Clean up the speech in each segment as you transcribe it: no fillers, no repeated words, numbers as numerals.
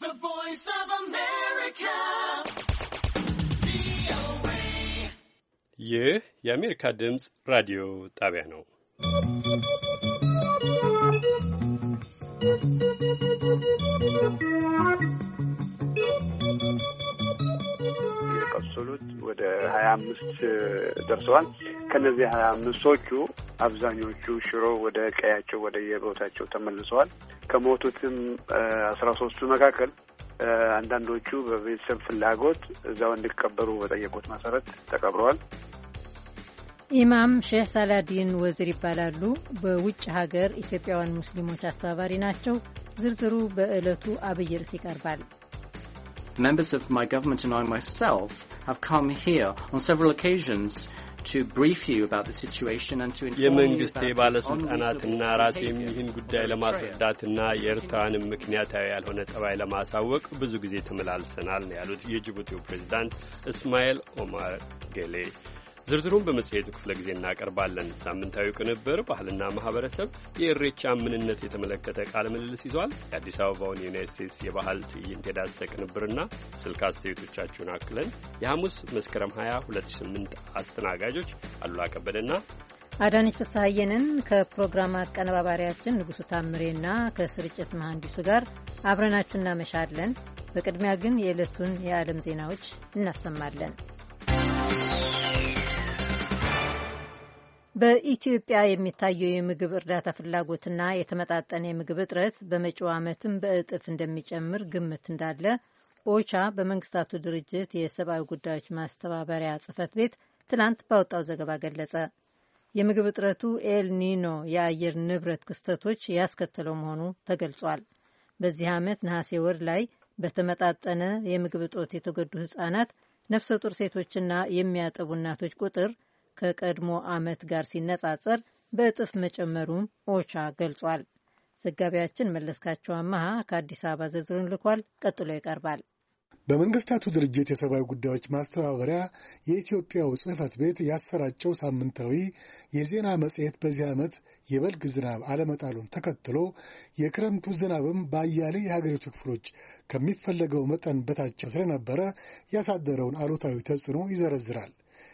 The Voice of America. ይህ የአሜሪካ ድምፅ ራዲዮ ጣቢያ ነው። የቆሰሉት ወደ 25 ደርሰዋል። ከነዚህ 25ዎቹ አብዛኞቹ ሽሮ ወደ ቀያቸው ወደ የቦታቸው ተመልሰዋል። ከሞቱትም 13ቱ መካከል አንዳንዶቹ በቤተሰብ ፍላጎት እዛው እንዲቀበሩ በጠየቁት መሰረት ተቀብረዋል። ኢማም ሼህ ሳላዲን ወዝር ይባላሉ። በውጭ ሀገር ኢትዮጵያውያን ሙስሊሞች አስተባባሪ ናቸው። ዝርዝሩ በዕለቱ አብይ ርዕስ ይቀርባል። Members of my government and I myself have come here on several occasions to brief you about the situation and to inform you የመንግስት ባለስልጣናትና ራሴም ይህን ጉዳይ ለማስረዳትና የኤርትራንም ምክንያታዊ ያልሆነ ጠባይ ለማሳወቅ ብዙ ጊዜ ተመላልሰናል ነው ያሉት የጅቡቲው ፕሬዝዳንት እስማኤል ኦማር ጌሌ። ዝርዝሩን በመጽሔቱ ክፍለ ጊዜ እናቀርባለን። ሳምንታዊ ቅንብር ባህልና ማህበረሰብ የኢሬቻ ምንነት የተመለከተ ቃለ ምልልስ ይዟል። የአዲስ አበባውን የዩናይትድ ስቴትስ የባህል ትዕይንት የዳሰሰ ቅንብርና ስልክ አስተያየቶቻችሁን አክለን የሐሙስ መስከረም 20 2008 አስተናጋጆች አሉላ ከበደና አዳነች ፍስሐየንን ከፕሮግራም አቀነባባሪያችን ንጉሱ ታምሬና ከስርጭት መሐንዲሱ ጋር አብረናችሁ እናመሻለን። በቅድሚያ ግን የዕለቱን የዓለም ዜናዎች እናሰማለን። በኢትዮጵያ የሚታየው የምግብ እርዳታ ፍላጎትና የተመጣጠነ የምግብ እጥረት በመጪው ዓመትም በእጥፍ እንደሚጨምር ግምት እንዳለ ኦቻ በመንግስታቱ ድርጅት የሰብአዊ ጉዳዮች ማስተባበሪያ ጽሕፈት ቤት ትናንት ባወጣው ዘገባ ገለጸ። የምግብ እጥረቱ ኤል ኒኖ የአየር ንብረት ክስተቶች ያስከተለው መሆኑ ተገልጿል። በዚህ ዓመት ነሐሴ ወር ላይ በተመጣጠነ የምግብ እጦት የተጎዱ ሕፃናት፣ ነፍሰ ጡር ሴቶችና የሚያጠቡ እናቶች ቁጥር ከቀድሞ ዓመት ጋር ሲነጻጸር በእጥፍ መጨመሩም ኦቻ ገልጿል። ዘጋቢያችን መለስካቸው አመሃ ከአዲስ አበባ ዝርዝሩን ልኳል። ቀጥሎ ይቀርባል። በመንግስታቱ ድርጅት የሰብአዊ ጉዳዮች ማስተባበሪያ የኢትዮጵያው ጽሕፈት ቤት ያሰራጨው ሳምንታዊ የዜና መጽሔት በዚህ ዓመት የበልግ ዝናብ አለመጣሉን ተከትሎ የክረምቱ ዝናብም በአያሌ የሀገሪቱ ክፍሎች ከሚፈለገው መጠን በታች ስለነበረ ያሳደረውን አሉታዊ ተጽዕኖ ይዘረዝራል።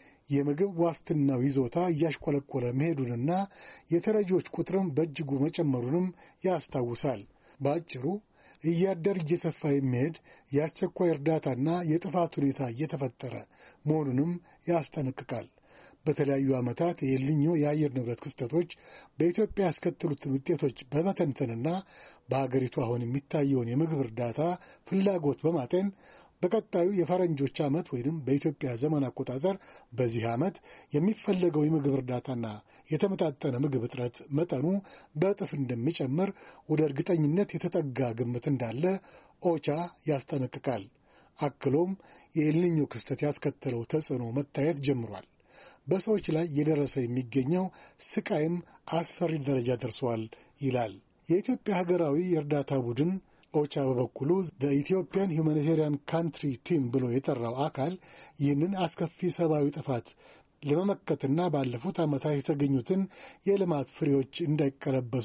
የምግብ ዋስትናው ይዞታ እያሽቆለቆለ መሄዱንና የተረጂዎች ቁጥርም በእጅጉ መጨመሩንም ያስታውሳል። በአጭሩ እያደር እየሰፋ የሚሄድ የአስቸኳይ እርዳታና የጥፋት ሁኔታ እየተፈጠረ መሆኑንም ያስጠነቅቃል። በተለያዩ ዓመታት የኤልኒኞ የአየር ንብረት ክስተቶች በኢትዮጵያ ያስከተሉትን ውጤቶች በመተንተንና በሀገሪቱ አሁን የሚታየውን የምግብ እርዳታ ፍላጎት በማጤን በቀጣዩ የፈረንጆች ዓመት ወይም በኢትዮጵያ ዘመን አቆጣጠር በዚህ ዓመት የሚፈለገው የምግብ እርዳታና የተመጣጠነ ምግብ እጥረት መጠኑ በእጥፍ እንደሚጨምር ወደ እርግጠኝነት የተጠጋ ግምት እንዳለ ኦቻ ያስጠነቅቃል። አክሎም የኤልኒኞ ክስተት ያስከተለው ተጽዕኖ መታየት ጀምሯል። በሰዎች ላይ እየደረሰ የሚገኘው ስቃይም አስፈሪ ደረጃ ደርሷል ይላል። የኢትዮጵያ ሀገራዊ የእርዳታ ቡድን ኦቻ በበኩሉ በኢትዮጵያን ሁማኒቴሪያን ካንትሪ ቲም ብሎ የጠራው አካል ይህንን አስከፊ ሰብአዊ ጥፋት ለመመከትና ባለፉት ዓመታት የተገኙትን የልማት ፍሬዎች እንዳይቀለበሱ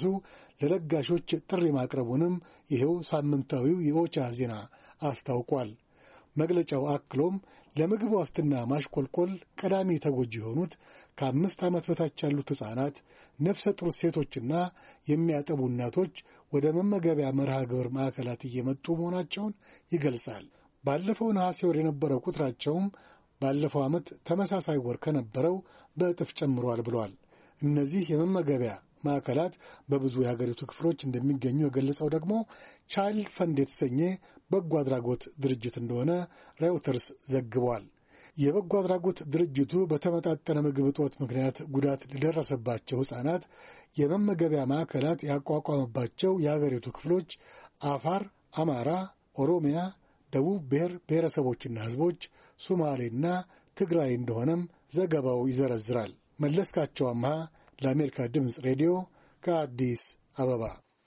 ለለጋሾች ጥሪ ማቅረቡንም ይኸው ሳምንታዊው የኦቻ ዜና አስታውቋል። መግለጫው አክሎም ለምግብ ዋስትና ማሽቆልቆል ቀዳሚ ተጎጂ የሆኑት ከ5 ዓመት በታች ያሉት ሕፃናት፣ ነፍሰ ጡር ሴቶችና የሚያጠቡ እናቶች ወደ መመገቢያ መርሃ ግብር ማዕከላት እየመጡ መሆናቸውን ይገልጻል። ባለፈው ነሐሴ ወር የነበረው ቁጥራቸውም ባለፈው ዓመት ተመሳሳይ ወር ከነበረው በእጥፍ ጨምሯል ብሏል። እነዚህ የመመገቢያ ማዕከላት በብዙ የሀገሪቱ ክፍሎች እንደሚገኙ የገለጸው ደግሞ ቻይልድ ፈንድ የተሰኘ በጎ አድራጎት ድርጅት እንደሆነ ሬውተርስ ዘግቧል። የበጎ አድራጎት ድርጅቱ በተመጣጠነ ምግብ እጦት ምክንያት ጉዳት ለደረሰባቸው ሕፃናት የመመገቢያ ማዕከላት ያቋቋመባቸው የሀገሪቱ ክፍሎች አፋር፣ አማራ፣ ኦሮሚያ፣ ደቡብ ብሔር ብሔረሰቦችና ሕዝቦች፣ ሶማሌና ትግራይ እንደሆነም ዘገባው ይዘረዝራል። መለስካቸው አምሃ ለአሜሪካ ድምፅ ሬዲዮ ከአዲስ አበባ።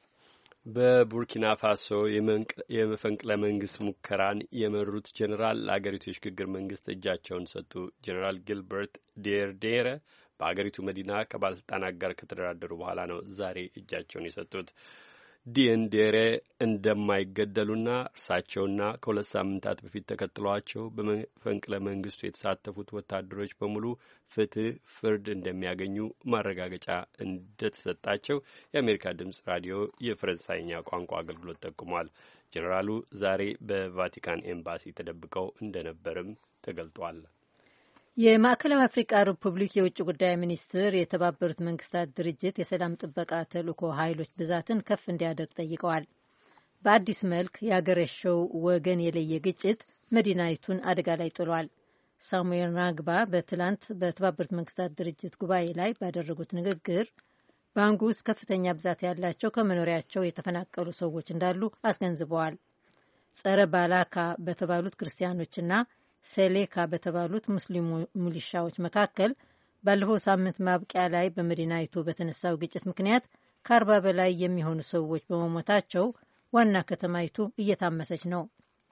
በቡርኪና ፋሶ የመፈንቅለ መንግስት ሙከራን የመሩት ጄኔራል ለአገሪቱ የሽግግር መንግስት እጃቸውን ሰጡ። ጄኔራል ጊልበርት ዴርዴረ በአገሪቱ መዲና ከባለስልጣናት ጋር ከተደራደሩ በኋላ ነው ዛሬ እጃቸውን የሰጡት። ዲንዴሬ እንደማይገደሉና እርሳቸውና ከ2 ሳምንታት በፊት ተከትሏቸው በመፈንቅለ መንግስቱ የተሳተፉት ወታደሮች በሙሉ ፍርድ እንደሚያገኙ ማረጋገጫ እንደተሰጣቸው የአሜሪካ ድምፅ ራዲዮ የፈረንሳይኛ ቋንቋ አገልግሎት ጠቁሟል። ጄኔራሉ ዛሬ በቫቲካን ኤምባሲ ተደብቀው እንደነበርም ተገልጧል። የማዕከላዊ አፍሪቃ ሪፑብሊክ የውጭ ጉዳይ ሚኒስትር የተባበሩት መንግስታት ድርጅት የሰላም ጥበቃ ተልእኮ ኃይሎች ብዛትን ከፍ እንዲያደርግ ጠይቀዋል። በአዲስ መልክ ያገረሸው ወገን የለየ ግጭት መዲናይቱን አደጋ ላይ ጥሏል። ሳሙኤል ናግባ በትላንት በተባበሩት መንግስታት ድርጅት ጉባኤ ላይ ባደረጉት ንግግር ባንጉ ውስጥ ከፍተኛ ብዛት ያላቸው ከመኖሪያቸው የተፈናቀሉ ሰዎች እንዳሉ አስገንዝበዋል። ጸረ ባላካ በተባሉት ክርስቲያኖችና ሴሌካ በተባሉት ሙስሊም ሚሊሻዎች መካከል ባለፈው ሳምንት ማብቂያ ላይ በመዲናይቱ በተነሳው ግጭት ምክንያት ከ40 በላይ የሚሆኑ ሰዎች በመሞታቸው ዋና ከተማይቱ እየታመሰች ነው።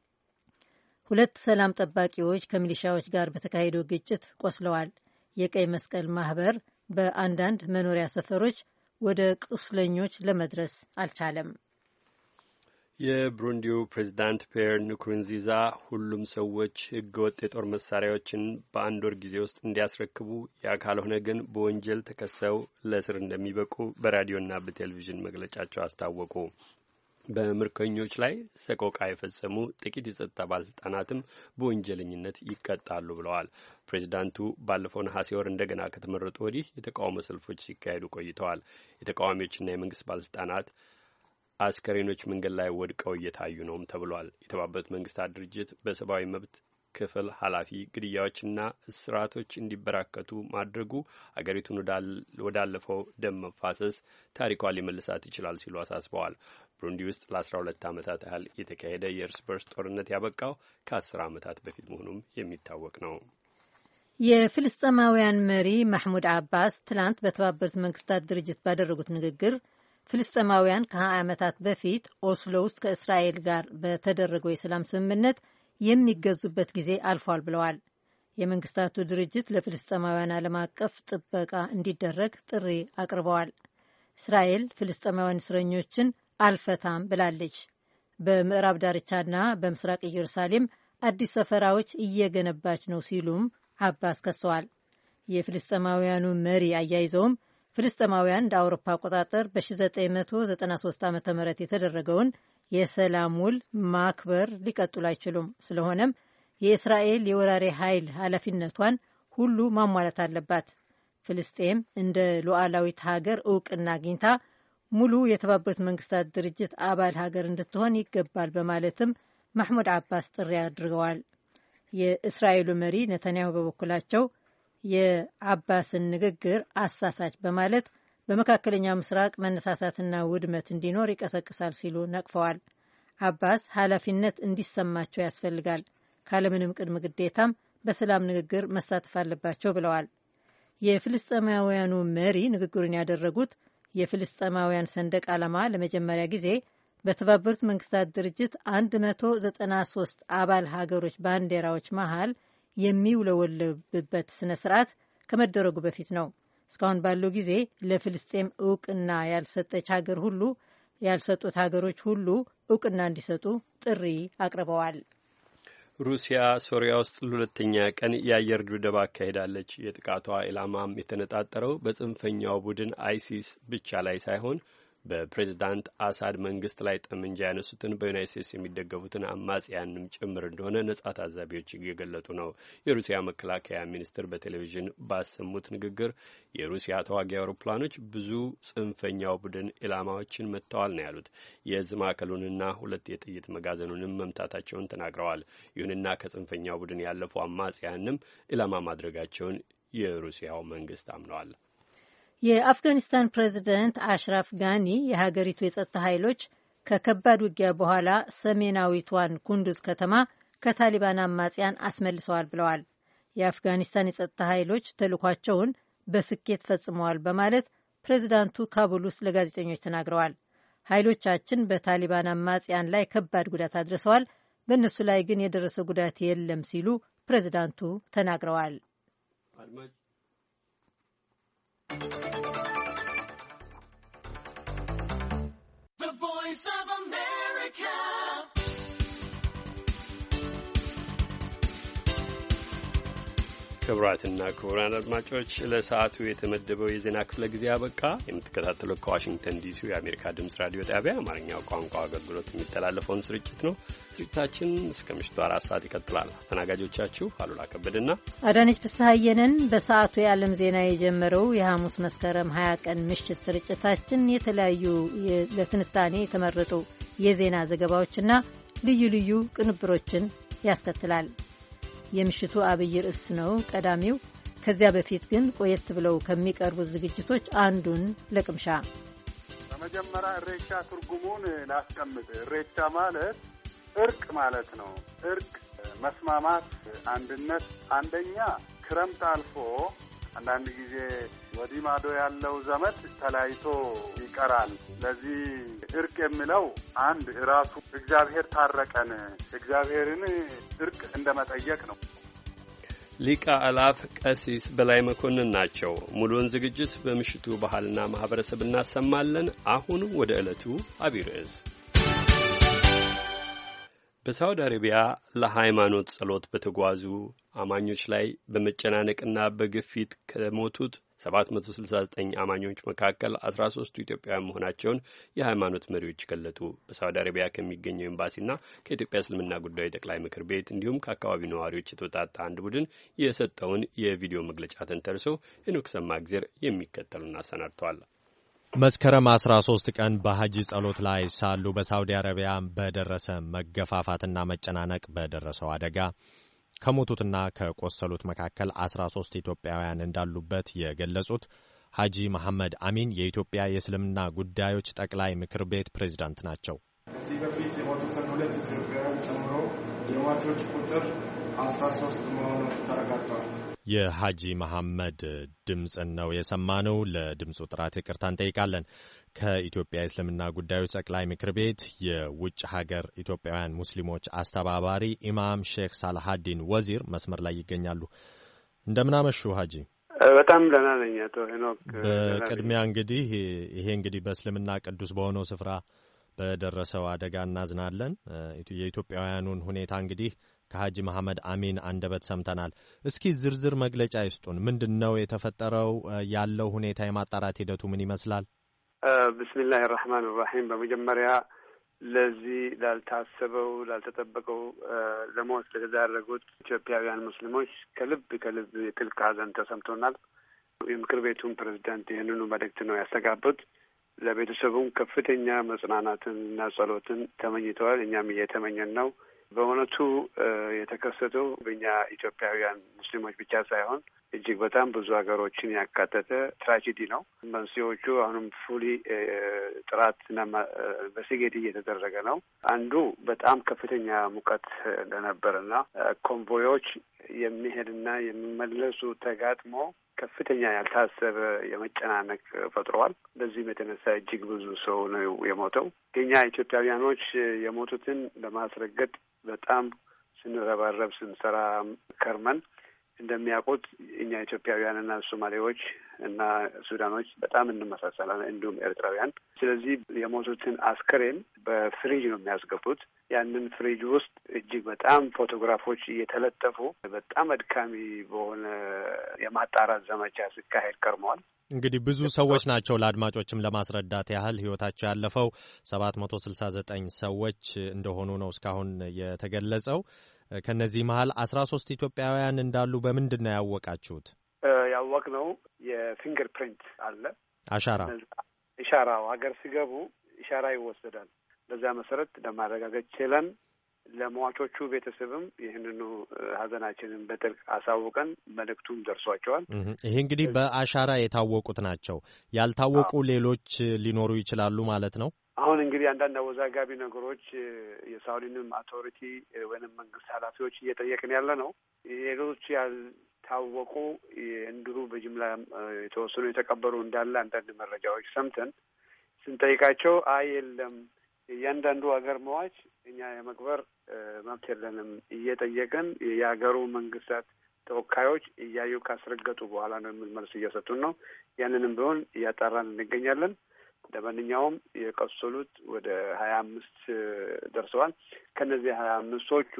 2 ሰላም ጠባቂዎች ከሚሊሻዎች ጋር በተካሄደው ግጭት ቆስለዋል። የቀይ መስቀል ማህበር በአንዳንድ መኖሪያ ሰፈሮች ወደ ቁስለኞች ለመድረስ አልቻለም። የብሩንዲው ፕሬዚዳንት ፒየር ንኩሩንዚዛ ሁሉም ሰዎች ህገወጥ የጦር መሳሪያዎችን በአንድ ወር ጊዜ ውስጥ እንዲያስረክቡ፣ ያ ካልሆነ ግን በወንጀል ተከሰው ለእስር እንደሚበቁ በራዲዮና በቴሌቪዥን መግለጫቸው አስታወቁ። በምርኮኞች ላይ ሰቆቃ የፈጸሙ ጥቂት የጸጥታ ባለስልጣናትም በወንጀለኝነት ይቀጣሉ ብለዋል። ፕሬዚዳንቱ ባለፈው ነሐሴ ወር እንደገና ከተመረጡ ወዲህ የተቃውሞ ሰልፎች ሲካሄዱ ቆይተዋል። የተቃዋሚዎችና የመንግስት ባለስልጣናት አስከሬኖች መንገድ ላይ ወድቀው እየታዩ ነውም ተብሏል። የተባበሩት መንግስታት ድርጅት በሰብአዊ መብት ክፍል ኃላፊ ግድያዎችና እስራቶች እንዲበራከቱ ማድረጉ አገሪቱን ወዳለፈው ደም መፋሰስ ታሪኳን ሊመልሳት ይችላል ሲሉ አሳስበዋል። ብሩንዲ ውስጥ ለ12 ዓመታት ያህል የተካሄደ የእርስ በርስ ጦርነት ያበቃው ከ10 ዓመታት በፊት መሆኑም የሚታወቅ ነው። የፍልስጤማውያን መሪ ማሕሙድ አባስ ትላንት በተባበሩት መንግስታት ድርጅት ባደረጉት ንግግር ፍልስጤማውያን ከ20 ዓመታት በፊት ኦስሎ ውስጥ ከእስራኤል ጋር በተደረገው የሰላም ስምምነት የሚገዙበት ጊዜ አልፏል ብለዋል። የመንግስታቱ ድርጅት ለፍልስጤማውያን ዓለም አቀፍ ጥበቃ እንዲደረግ ጥሪ አቅርበዋል። እስራኤል ፍልስጤማውያን እስረኞችን አልፈታም ብላለች። በምዕራብ ዳርቻና በምስራቅ ኢየሩሳሌም አዲስ ሰፈራዎች እየገነባች ነው ሲሉም አባስ ከሰዋል። የፍልስጤማውያኑ መሪ አያይዘውም ፍልስጤማውያን እንደ አውሮፓ አቆጣጠር በ1993 ዓ ም የተደረገውን የሰላም ውል ማክበር ሊቀጥሉ አይችሉም። ስለሆነም የእስራኤል የወራሪ ኃይል ኃላፊነቷን ሁሉ ማሟላት አለባት። ፍልስጤም እንደ ሉዓላዊት ሀገር እውቅና አግኝታ ሙሉ የተባበሩት መንግስታት ድርጅት አባል ሀገር እንድትሆን ይገባል በማለትም ማሕሙድ አባስ ጥሪ አድርገዋል። የእስራኤሉ መሪ ነተንያሁ በበኩላቸው የአባስን ንግግር አሳሳች በማለት በመካከለኛው ምስራቅ መነሳሳትና ውድመት እንዲኖር ይቀሰቅሳል ሲሉ ነቅፈዋል። አባስ ኃላፊነት እንዲሰማቸው ያስፈልጋል፣ ካለምንም ቅድመ ግዴታም በሰላም ንግግር መሳተፍ አለባቸው ብለዋል። የፍልስጤማውያኑ መሪ ንግግሩን ያደረጉት የፍልስጤማውያን ሰንደቅ ዓላማ ለመጀመሪያ ጊዜ በተባበሩት መንግስታት ድርጅት 193 አባል ሀገሮች ባንዲራዎች መሃል የሚውለወለብበት ስነ ስርዓት ከመደረጉ በፊት ነው። እስካሁን ባለው ጊዜ ለፍልስጤም እውቅና ያልሰጡት ሀገሮች ሁሉ እውቅና እንዲሰጡ ጥሪ አቅርበዋል። ሩሲያ ሶሪያ ውስጥ ለሁለተኛ ቀን የአየር ድብደባ አካሄዳለች። የጥቃቷ ኢላማም የተነጣጠረው በጽንፈኛው ቡድን አይሲስ ብቻ ላይ ሳይሆን በፕሬዚዳንት አሳድ መንግስት ላይ ጠመንጃ ያነሱትን በዩናይት ስቴትስ የሚደገፉትን አማጽያንም ጭምር እንደሆነ ነጻ ታዛቢዎች እየገለጡ ነው። የሩሲያ መከላከያ ሚኒስትር በቴሌቪዥን ባሰሙት ንግግር የሩሲያ ተዋጊ አውሮፕላኖች ብዙ ጽንፈኛው ቡድን ኢላማዎችን መጥተዋል ነው ያሉት። የእዝ ማዕከሉንና 2 የጥይት መጋዘኑንም መምታታቸውን ተናግረዋል። ይሁንና ከጽንፈኛው ቡድን ያለፉ አማጽያንም ኢላማ ማድረጋቸውን የሩሲያው መንግስት አምነዋል። የአፍጋኒስታን ፕሬዚደንት አሽራፍ ጋኒ የሀገሪቱ የጸጥታ ኃይሎች ከከባድ ውጊያ በኋላ ሰሜናዊቷን ኩንዱዝ ከተማ ከታሊባን አማጽያን አስመልሰዋል ብለዋል። የአፍጋኒስታን የጸጥታ ኃይሎች ተልኳቸውን በስኬት ፈጽመዋል በማለት ፕሬዚዳንቱ ካቡል ውስጥ ለጋዜጠኞች ተናግረዋል። ኃይሎቻችን በታሊባን አማጽያን ላይ ከባድ ጉዳት አድርሰዋል፣ በእነሱ ላይ ግን የደረሰ ጉዳት የለም ሲሉ ፕሬዚዳንቱ ተናግረዋል። ክቡራትና ክቡራን አድማጮች ለሰዓቱ የተመደበው የዜና ክፍለ ጊዜ አበቃ። የምትከታተሉት ከዋሽንግተን ዲሲ የአሜሪካ ድምጽ ራዲዮ ጣቢያ አማርኛው ቋንቋ አገልግሎት የሚተላለፈውን ስርጭት ነው። ስርጭታችን እስከ ምሽቱ 4 ሰዓት ይቀጥላል። አስተናጋጆቻችሁ አሉላ ከበደና አዳነች ፍስሐየንን። በሰዓቱ የዓለም ዜና የጀመረው የሐሙስ መስከረም 20 ቀን ምሽት ስርጭታችን የተለያዩ ለትንታኔ የተመረጡ የዜና ዘገባዎችና ልዩ ልዩ ቅንብሮችን ያስከትላል። የምሽቱ አብይ ርዕስ ነው ቀዳሚው። ከዚያ በፊት ግን ቆየት ብለው ከሚቀርቡት ዝግጅቶች አንዱን ለቅምሻ በመጀመሪያ እሬቻ ትርጉሙን ላስቀምጥ። እሬቻ ማለት እርቅ ማለት ነው። እርቅ፣ መስማማት፣ አንድነት። አንደኛ ክረምት አልፎ አንዳንድ ጊዜ ወዲህ ማዶ ያለው ዘመድ ተለያይቶ ይቀራል። ለዚህ እርቅ የሚለው አንድ ራሱ እግዚአብሔር ታረቀን፣ እግዚአብሔርን እርቅ እንደመጠየቅ ነው። ሊቀ አላፍ ቀሲስ በላይ መኮንን ናቸው። ሙሉውን ዝግጅት በምሽቱ ባህልና ማህበረሰብ እናሰማለን። አሁን ወደ ዕለቱ አብይ ርዕስ። በሳውዲ አረቢያ ለሃይማኖት ጸሎት በተጓዙ አማኞች ላይ በመጨናነቅና በግፊት ከሞቱት 769 አማኞች መካከል 13ቱ ኢትዮጵያውያን መሆናቸውን የሃይማኖት መሪዎች ገለጡ። በሳውዲ አረቢያ ከሚገኘው ኤምባሲና ከኢትዮጵያ እስልምና ጉዳዮች ጠቅላይ ምክር ቤት እንዲሁም ከአካባቢው ነዋሪዎች የተውጣጣ አንድ ቡድን የሰጠውን የቪዲዮ መግለጫ ተንተርሶ ሄኖክ ሰማእግዜር የሚከተሉን አሰናድተዋል። መስከረም 13 ቀን በሐጂ ጸሎት ላይ ሳሉ በሳውዲ አረቢያ በደረሰ መገፋፋትና መጨናነቅ በደረሰው አደጋ ከሞቱትና ከቆሰሉት መካከል 13 ኢትዮጵያውያን እንዳሉበት የገለጹት ሐጂ መሐመድ አሚን የኢትዮጵያ የእስልምና ጉዳዮች ጠቅላይ ምክር ቤት ፕሬዝዳንት ናቸው። ከዚህ በፊት የሞቱትን 2 ኢትዮጵያውያን ጨምሮ የሟቾች ቁጥር 13 መሆኑ ተረጋግጧል። የሐጂ መሐመድ ድምፅን ነው የሰማነው። ለድምፁ ጥራት ይቅርታ እንጠይቃለን። ከኢትዮጵያ የእስልምና ጉዳዮች ጠቅላይ ምክር ቤት የውጭ ሀገር ኢትዮጵያውያን ሙስሊሞች አስተባባሪ ኢማም ሼክ ሳላሀዲን ወዚር መስመር ላይ ይገኛሉ። እንደምን አመሹ ሐጂ? በጣም ደህና ነኝ አቶ ሄኖክ። በቅድሚያ እንግዲህ ይሄ እንግዲህ በእስልምና ቅዱስ በሆነው ስፍራ በደረሰው አደጋ እናዝናለን። የኢትዮጵያውያኑን ሁኔታ እንግዲህ ከሐጂ መሐመድ አሚን አንደበት ሰምተናል። እስኪ ዝርዝር መግለጫ ይስጡን። ምንድነው የተፈጠረው? ያለው ሁኔታ የማጣራት ሂደቱ ምን ይመስላል? ብስሚላህ ራህማን ራሂም። በመጀመሪያ ለዚህ ላልታሰበው ላልተጠበቀው ለሞት ለተዳረጉት ኢትዮጵያውያን ሙስሊሞች ከልብ የጥልቅ ሐዘን ተሰምቶናል። የምክር ቤቱን ፕሬዝዳንት ይህንኑ መልእክት ነው ያስተጋቡት። ለቤተሰቡም ከፍተኛ መጽናናትን እና ጸሎትን ተመኝተዋል። እኛም እየተመኘን ነው። በእውነቱ የተከሰተው በእኛ ኢትዮጵያውያን ሙስሊሞች ብቻ ሳይሆን እጅግ በጣም ብዙ ሀገሮችን ያካተተ ትራጀዲ ነው። መንስኤዎቹ አሁንም ፉሊ ጥራትና በስጌድ እየተደረገ ነው። አንዱ በጣም ከፍተኛ ሙቀት እንደነበርና ኮንቮዮች የሚሄድና የሚመለሱ ተጋጥሞ ከፍተኛ ያልታሰበ የመጨናነቅ ፈጥሯል። በዚህም የተነሳ እጅግ ብዙ ሰው ነው የሞተው። የኛ ኢትዮጵያውያኖች የሞቱትን ለማስረገጥ በጣም ስንረባረብ ስንሰራ ከርመን እንደሚያውቁት እኛ ኢትዮጵያውያንና ሶማሌዎች እና ሱዳኖች በጣም እንመሳሰላለን፣ እንዲሁም ኤርትራውያን። ስለዚህ የሞቱትን አስከሬን በፍሪጅ ነው የሚያስገቡት። ያንን ፍሪጅ ውስጥ እጅግ በጣም ፎቶግራፎች እየተለጠፉ በጣም አድካሚ በሆነ የማጣራት ዘመቻ ሲካሄድ ከርመዋል። እንግዲህ ብዙ ሰዎች ናቸው። ለአድማጮችም ለማስረዳት ያህል ህይወታቸው ያለፈው 769 ሰዎች እንደሆኑ ነው እስካሁን የተገለጸው። ከነዚህ መሀል 13 ኢትዮጵያውያን እንዳሉ በምንድን ነው ያወቃችሁት? ያወቅነው የፊንገር ፕሪንት አለ፣ ኢሻራው ሀገር ሲገቡ ኢሻራ ይወሰዳል። በዛ መሰረት ለማረጋገጥ ችለን ለሟቾቹ ቤተሰብም ይህንኑ ሀዘናችንን በጥልቅ አሳውቀን መልእክቱም ደርሷቸዋል። ይሄ እንግዲህ በአሻራ የታወቁት ናቸው። ያልታወቁ ሌሎች ሊኖሩ ይችላሉ ማለት ነው። አሁን እንግዲህ አንዳንድ አወዛጋቢ ነገሮች የሳውዲንም አውቶሪቲ ወይንም መንግስት ኃላፊዎች እየጠየቅን ያለ ነው። ሌሎች ያልታወቁ እንዲሁ በጅምላ የተወሰኑ የተቀበሩ እንዳለ አንዳንድ መረጃዎች ሰምተን ስንጠይቃቸው የለም እያንዳንዱ ሀገር መዋች እኛ የመቅበር መብት የለንም እየጠየቅን የሀገሩ መንግስታት ተወካዮች እያዩ ካስረገጡ በኋላ ነው የሚል መልስ እየሰጡን ነው። ያንንም ቢሆን እያጣራን እንገኛለን። ለማንኛውም የቆሰሉት ወደ 25 ደርሰዋል። ከነዚህ 25ዎቹ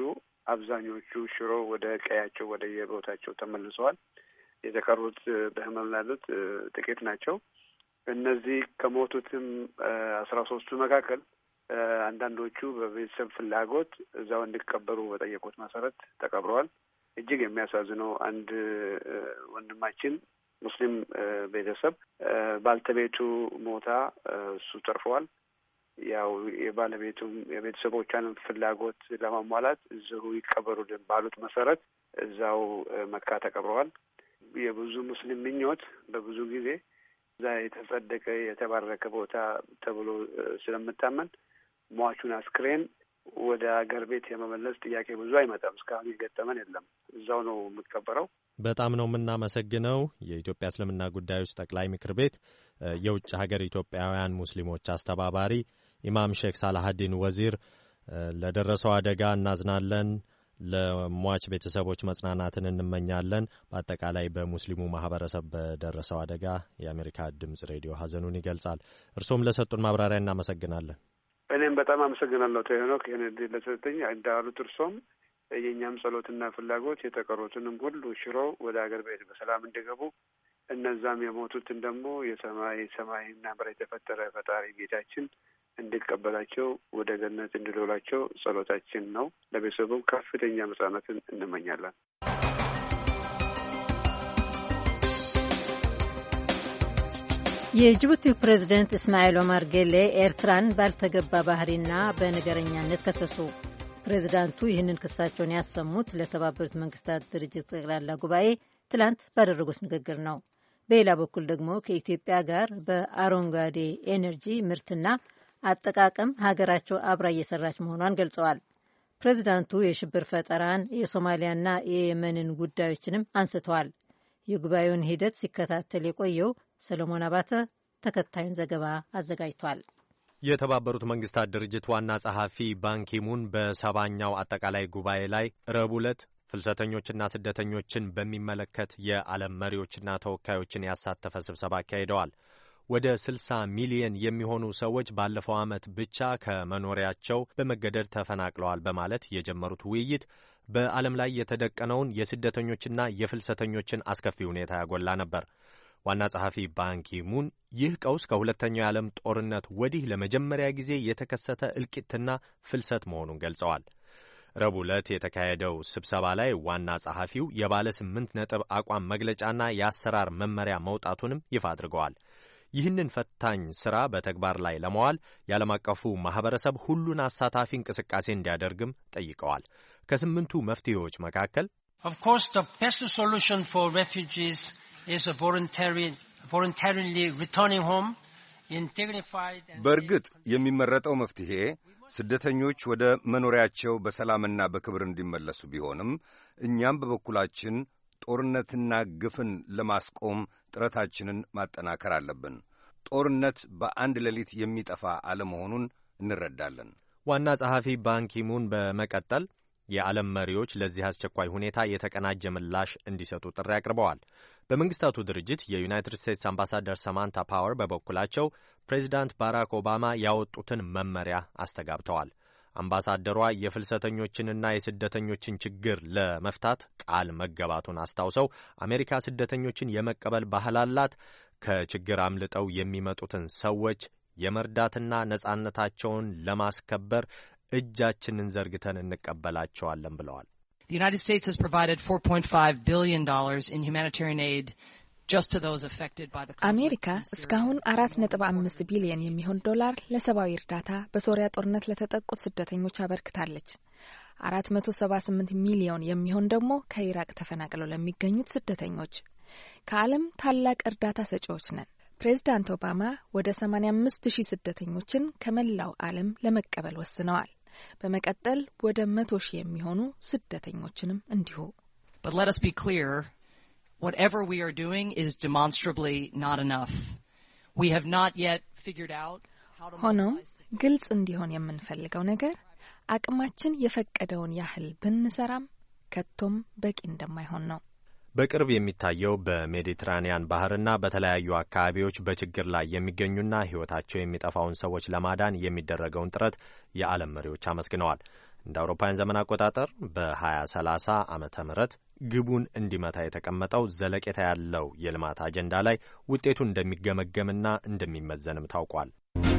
አብዛኞቹ ሽሮ ወደ ቀያቸው ወደ የቦታቸው ተመልሰዋል። የተቀሩት በህመም ላሉት ጥቂት ናቸው። እነዚህ ከሞቱትም 13ቱ መካከል አንዳንዶቹ በቤተሰብ ፍላጎት እዛው እንዲቀበሩ በጠየቁት መሰረት ተቀብረዋል። እጅግ የሚያሳዝነው አንድ ወንድማችን ሙስሊም ቤተሰብ ባልተቤቱ ሞታ እሱ ተርፈዋል። ያው የባለቤቱም የቤተሰቦቿንም ፍላጎት ለማሟላት እዚሁ ይቀበሩልን ባሉት መሰረት እዛው መካ ተቀብረዋል። የብዙ ሙስሊም ምኞት በብዙ ጊዜ እዛ የተጸደቀ የተባረከ ቦታ ተብሎ ስለምታመን ሟቹን አስክሬን ወደ አገር ቤት የመመለስ ጥያቄ ብዙ አይመጣም። እስካሁን የገጠመን የለም። እዛው ነው የሚቀበረው። በጣም ነው የምናመሰግነው። የኢትዮጵያ እስልምና ጉዳዮች ጠቅላይ ምክር ቤት የውጭ ሀገር ኢትዮጵያውያን ሙስሊሞች አስተባባሪ ኢማም ሼክ ሳላሀዲን ወዚር፣ ለደረሰው አደጋ እናዝናለን፣ ለሟች ቤተሰቦች መጽናናትን እንመኛለን። በአጠቃላይ በሙስሊሙ ማህበረሰብ በደረሰው አደጋ የአሜሪካ ድምጽ ሬዲዮ ሀዘኑን ይገልጻል። እርሶም ለሰጡን ማብራሪያ እናመሰግናለን። እኔም በጣም አመሰግናለሁ ቴኖክ ይህን እድል ለሰጠኝ። እንዳሉት እርሶም የእኛም ጸሎትና ፍላጎት የተቀሩትንም ሁሉ ሽሮ ወደ አገር ቤት በሰላም እንዲገቡ እነዛም የሞቱትን ደግሞ ሰማይና መሬት የፈጠረ ፈጣሪ ጌታችን እንዲቀበላቸው ወደ ገነት እንዲዶላቸው ጸሎታችን ነው። ለቤተሰቡም ከፍተኛ መጽናናትን እንመኛለን። የጅቡቲው ፕሬዝደንት እስማኤል ኦማር ጌሌ ኤርትራን ባልተገባ ባህሪና በነገረኛነት ከሰሱ። ፕሬዝዳንቱ ይህንን ክሳቸውን ያሰሙት ለተባበሩት መንግስታት ድርጅት ጠቅላላ ጉባኤ ትላንት ባደረጉት ንግግር ነው። በሌላ በኩል ደግሞ ከኢትዮጵያ ጋር በአረንጓዴ ኤነርጂ ምርትና አጠቃቀም ሀገራቸው አብራ እየሰራች መሆኗን ገልጸዋል። ፕሬዝዳንቱ የሽብር ፈጠራን፣ የሶማሊያና የየመንን ጉዳዮችንም አንስተዋል። የጉባኤውን ሂደት ሲከታተል የቆየው ሰለሞን አባተ ተከታዩን ዘገባ አዘጋጅቷል። የተባበሩት መንግስታት ድርጅት ዋና ጸሐፊ ባንኪሙን በሰባኛው አጠቃላይ ጉባኤ ላይ ረቡዕ ዕለት ፍልሰተኞችና ስደተኞችን በሚመለከት የዓለም መሪዎችና ተወካዮችን ያሳተፈ ስብሰባ አካሂደዋል። ወደ 60 ሚሊዮን የሚሆኑ ሰዎች ባለፈው ዓመት ብቻ ከመኖሪያቸው በመገደድ ተፈናቅለዋል በማለት የጀመሩት ውይይት በዓለም ላይ የተደቀነውን የስደተኞችና የፍልሰተኞችን አስከፊ ሁኔታ ያጎላ ነበር። ዋና ጸሐፊ ባንኪሙን ይህ ቀውስ ከሁለተኛው የዓለም ጦርነት ወዲህ ለመጀመሪያ ጊዜ የተከሰተ እልቂትና ፍልሰት መሆኑን ገልጸዋል። ረቡዕ ዕለት የተካሄደው ስብሰባ ላይ ዋና ጸሐፊው የባለ 8 ነጥብ አቋም መግለጫና የአሰራር መመሪያ መውጣቱንም ይፋ አድርገዋል። ይህንን ፈታኝ ሥራ በተግባር ላይ ለማዋል የዓለም አቀፉ ማኅበረሰብ ሁሉን አሳታፊ እንቅስቃሴ እንዲያደርግም ጠይቀዋል። ከስምንቱ መፍትሄዎች መካከል Of course, the best solution for refugees is a voluntarily returning home in dignified and በእርግጥ የሚመረጠው መፍትሄ ስደተኞች ወደ መኖሪያቸው በሰላምና በክብር እንዲመለሱ ቢሆንም እኛም በበኩላችን ጦርነትና ግፍን ለማስቆም ጥረታችንን ማጠናከር አለብን። ጦርነት በአንድ ሌሊት የሚጠፋ አለመሆኑን እንረዳለን። ዋና ጸሐፊ ባንኪሙን በመቀጠል የዓለም መሪዎች ለዚህ አስቸኳይ ሁኔታ የተቀናጀ ምላሽ እንዲሰጡ ጥሪ አቅርበዋል። በመንግስታቱ ድርጅት የዩናይትድ ስቴትስ አምባሳደር ሰማንታ ፓወር በበኩላቸው ፕሬዚዳንት ባራክ ኦባማ ያወጡትን መመሪያ አስተጋብተዋል። አምባሳደሯ የፍልሰተኞችንና የስደተኞችን ችግር ለመፍታት ቃል መገባቱን አስታውሰው አሜሪካ ስደተኞችን የመቀበል ባህል አላት፣ ከችግር አምልጠው የሚመጡትን ሰዎች የመርዳትና ነጻነታቸውን ለማስከበር እጃችንን ዘርግተን እንቀበላቸዋለን ብለዋል። The United States has provided $4.5 billion in humanitarian aid just to those affected by the conflict. አሜሪካ እስካሁን 4.5 ቢሊዮን የሚሆን ዶላር ለሰብአዊ እርዳታ በሶሪያ ጦርነት ለተጠቁት ስደተኞች አበርክታለች። 478 ሚሊዮን የሚሆን ደግሞ ከኢራቅ ተፈናቅለው ለሚገኙት ስደተኞች። ከዓለም ታላቅ እርዳታ ሰጪዎች ነን። ፕሬዝዳንት ኦባማ ወደ 85,000 ስደተኞችን ከመላው ዓለም ለመቀበል ወስነዋል። በመቀጠል ወደ 100,000 የሚሆኑ ስደተኞችንም እንዲሁ። But let us be clear, whatever we are doing is demonstrably not enough. We have not yet figured out how to ሆኖም ግልጽ እንዲሆን የምንፈልገው ነገር አቅማችን የፈቀደውን ያህል ብንሰራም ከቶም በቂ እንደማይሆን ነው። በቅርብ የሚታየው በሜዲትራኒያን ባህርና በተለያዩ አካባቢዎች በችግር ላይ የሚገኙና ሕይወታቸው የሚጠፋውን ሰዎች ለማዳን የሚደረገውን ጥረት የዓለም መሪዎች አመስግነዋል። እንደ አውሮፓውያን ዘመን አቆጣጠር በ2030 ዓመተ ምህረት ግቡን እንዲመታ የተቀመጠው ዘለቄታ ያለው የልማት አጀንዳ ላይ ውጤቱ እንደሚገመገምና እንደሚመዘንም ታውቋል።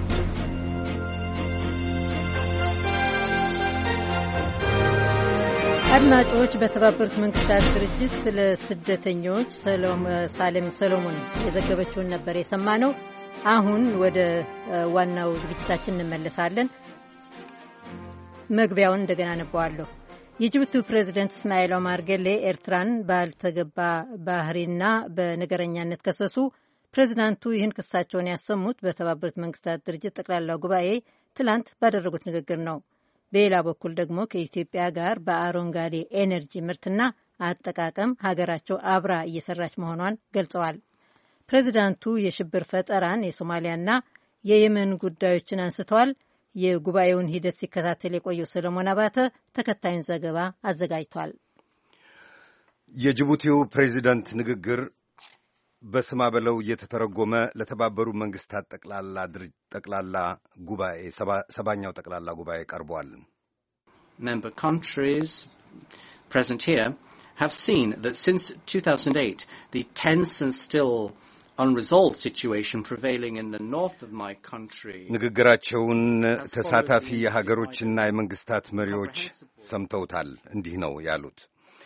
አድማጮች፣ በተባበሩት መንግስታት ድርጅት ስለ ስደተኞች ሳሌም ሰሎሞን የዘገበችውን ነበር የሰማነው። አሁን ወደ ዋናው ዝግጅታችን እንመለሳለን። መግቢያውን እንደገና ነበዋለሁ። የጅቡቲው ፕሬዚደንት እስማኤል ኦማር ጌሌ ኤርትራን ባልተገባ ባህሪና በነገረኛነት ከሰሱ። ፕሬዚዳንቱ ይህን ክሳቸውን ያሰሙት በተባበሩት መንግስታት ድርጅት ጠቅላላ ጉባኤ ትላንት ባደረጉት ንግግር ነው። በሌላ በኩል ደግሞ ከኢትዮጵያ ጋር በአረንጓዴ ኤነርጂ ምርትና አጠቃቀም ሀገራቸው አብራ እየሰራች መሆኗን ገልጸዋል። ፕሬዚዳንቱ የሽብር ፈጠራን፣ የሶማሊያና የየመን ጉዳዮችን አንስተዋል። የጉባኤውን ሂደት ሲከታተል የቆየው ሰለሞን አባተ ተከታዩን ዘገባ አዘጋጅቷል። የጅቡቲው ፕሬዚደንት ንግግር በስማ በለው እየተተረጎመ ለተባበሩ መንግስታት ጠቅላላ ጉባኤ ሰባኛው ጠቅላላ ጉባኤ ቀርቧል። Member countries present here have seen that since 2008 the tense and still unresolved situation prevailing in the north of my country. ንግግራቸውን ተሳታፊ የሀገሮችና የመንግስታት መሪዎች ሰምተውታል። እንዲህ ነው ያሉት።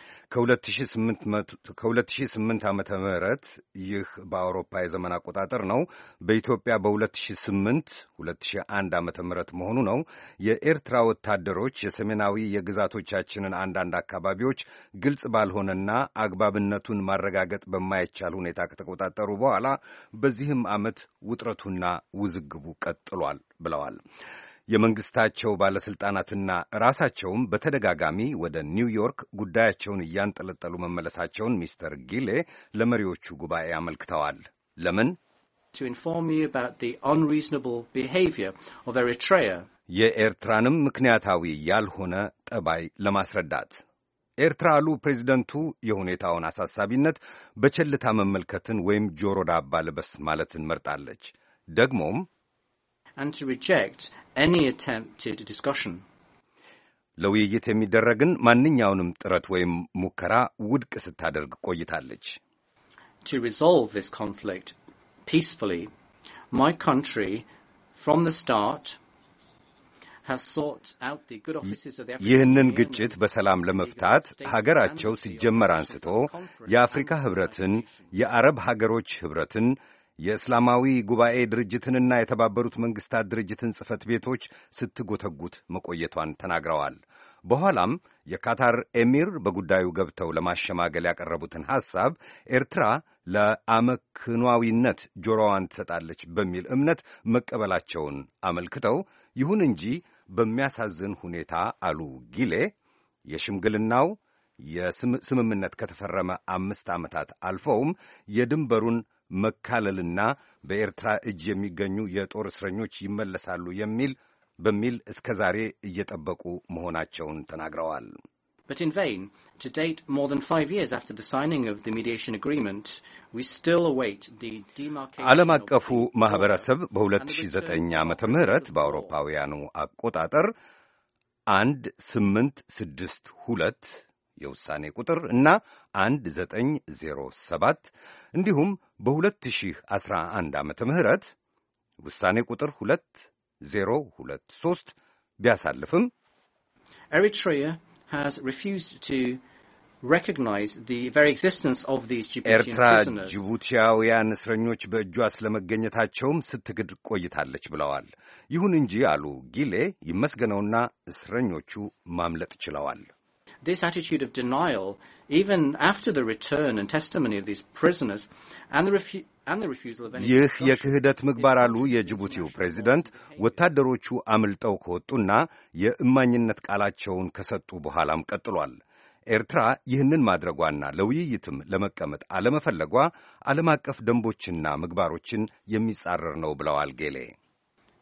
ከ2008 ዓመተ ምህረት ይህ በአውሮፓ የዘመን አቆጣጠር ነው። በኢትዮጵያ በ2001 ዓመተ ምህረት መሆኑ ነው። የኤርትራ ወታደሮች የሰሜናዊ የግዛቶቻችንን አንዳንድ አካባቢዎች ግልጽ ባልሆነና አግባብነቱን ማረጋገጥ በማይቻል ሁኔታ ከተቆጣጠሩ በኋላ በዚህም ዓመት ውጥረቱና ውዝግቡ ቀጥሏል ብለዋል። የመንግስታቸው ባለስልጣናትና ራሳቸውም በተደጋጋሚ ወደ ኒውዮርክ ጉዳያቸውን እያንጠለጠሉ መመለሳቸውን ሚስተር ጊሌ ለመሪዎቹ ጉባኤ አመልክተዋል። ለምን? To inform you about the unreasonable behavior of Eritrea. የኤርትራንም ምክንያታዊ ያልሆነ ጠባይ ለማስረዳት። ኤርትራ አሉ ፕሬዚደንቱ የሁኔታውን አሳሳቢነት በቸልታ መመልከትን ወይም ጆሮ ዳባ ልበስ ማለትን መርጣለች። ደግሞም and to reject any attempted discussion. ለውይይት የሚደረግን ማንኛውንም ጥረት ወይም ሙከራ ውድቅ ስታደርግ ቆይታለች። To resolve this conflict peacefully, my country from the start has sought out the good offices of the African ይህንን ግጭት በሰላም ለመፍታት ሀገራቸው ሲጀመር አንስቶ የአፍሪካ ህብረትን፣ የአረብ ሀገሮች ህብረትን፣ የእስላማዊ ጉባኤ ድርጅትንና የተባበሩት መንግስታት ድርጅትን ጽሕፈት ቤቶች ስትጎተጉት መቆየቷን ተናግረዋል። በኋላም የካታር ኤሚር በጉዳዩ ገብተው ለማሸማገል ያቀረቡትን ሐሳብ ኤርትራ ለአመክኗዊነት ጆሮዋን ትሰጣለች በሚል እምነት መቀበላቸውን አመልክተው፣ ይሁን እንጂ በሚያሳዝን ሁኔታ አሉ ጊሌ የሽምግልናው የስምምነት ከተፈረመ 5 ዓመታት አልፈውም የድንበሩን መካለልና በኤርትራ እጅ የሚገኙ የጦር እስረኞች ይመለሳሉ በሚል እስከ ዛሬ እየጠበቁ መሆናቸውን ተናግረዋል። But in vain. To date, more than 5 years after the signing of the mediation agreement, we still await the demarcation. ዓለም አቀፉ ማህበረሰብ በ2009 ዓመተ ምህረት በአውሮፓውያኑ አቆጣጠር 1862 የውሳኔ ቁጥር እና 1907 እንዲሁም በ2011 ዓመተ ምህረት ውሳኔ ቁጥር 2023 ቢያሳልፍም Eritrea has refused to recognize the very existence of these Djiboutian ኤርትራ prisoners. ጅቡቲያውያን እስረኞች በእጇ ስለመገኘታቸውም ስትክድ ቆይታለች ብለዋል። ይሁን እንጂ አሉ ጊሌ ይመስገነውና እስረኞቹ ማምለጥ ችለዋል። This attitude of denial, even after the return and testimony of these prisoners and the refusal of any ይህ የክህደት ምግባር አሉ የጅቡቲው ፕሬዚደንት ወታደሮቹ አምልጠው ከወጡና የእማኝነት ቃላቸውን ከሰጡ በኋላም ቀጥሏል። ኤርትራ ይህንን ማድረጓና ለውይይትም ለመቀመጥ አለመፈለጓ ዓለም አቀፍ ደንቦችና ምግባሮችን የሚጻረር ነው ብለዋል ጌሌ።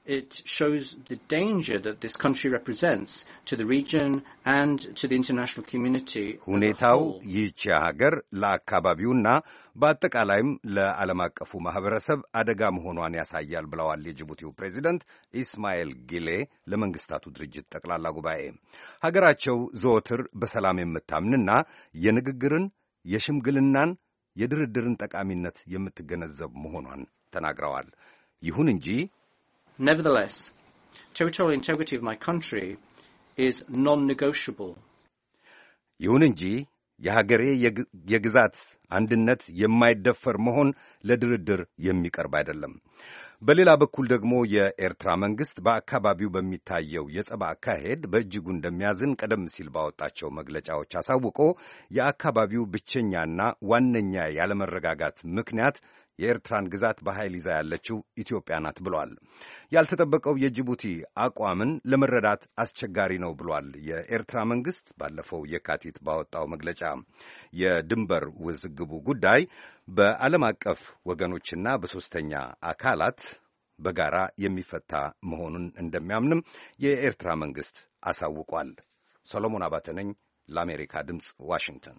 It shows the danger that this country represents to the region and to the international community. ሁኔታው ይህች ሀገር ለአካባቢውና በአጠቃላይም ለዓለም አቀፉ ማህበረሰብ አደጋ መሆኗን ያሳያል ብለዋል የጅቡቲው ፕሬዚደንት ኢስማኤል ጊሌ ለመንግስታቱ ድርጅት ጠቅላላ ጉባኤ። ሀገራቸው ዘወትር በሰላም የምታምንና የንግግርን፣ የሽምግልናን፣ የድርድርን ጠቃሚነት የምትገነዘብ መሆኗን ተናግረዋል። ይሁን እንጂ Nevertheless, territorial integrity of my country is non-negotiable. ይሁን እንጂ የሀገሬ የግዛት አንድነት የማይደፈር መሆን ለድርድር የሚቀርብ አይደለም። በሌላ በኩል ደግሞ የኤርትራ መንግስት በአካባቢው በሚታየው የጸባ አካሄድ በእጅጉ እንደሚያዝን ቀደም ሲል ባወጣቸው መግለጫዎች አሳውቆ የአካባቢው ብቸኛና ዋነኛ ያለመረጋጋት ምክንያት የኤርትራን ግዛት በኃይል ይዛ ያለችው ኢትዮጵያ ናት ብሏል። ያልተጠበቀው የጅቡቲ አቋምን ለመረዳት አስቸጋሪ ነው ብሏል የኤርትራ መንግስት ባለፈው የካቲት ባወጣው መግለጫ። የድንበር ውዝግቡ ጉዳይ በዓለም አቀፍ ወገኖችና በሦስተኛ አካላት በጋራ የሚፈታ መሆኑን እንደሚያምንም የኤርትራ መንግስት አሳውቋል። ሰሎሞን አባተ ነኝ ለአሜሪካ ድምፅ ዋሽንግተን።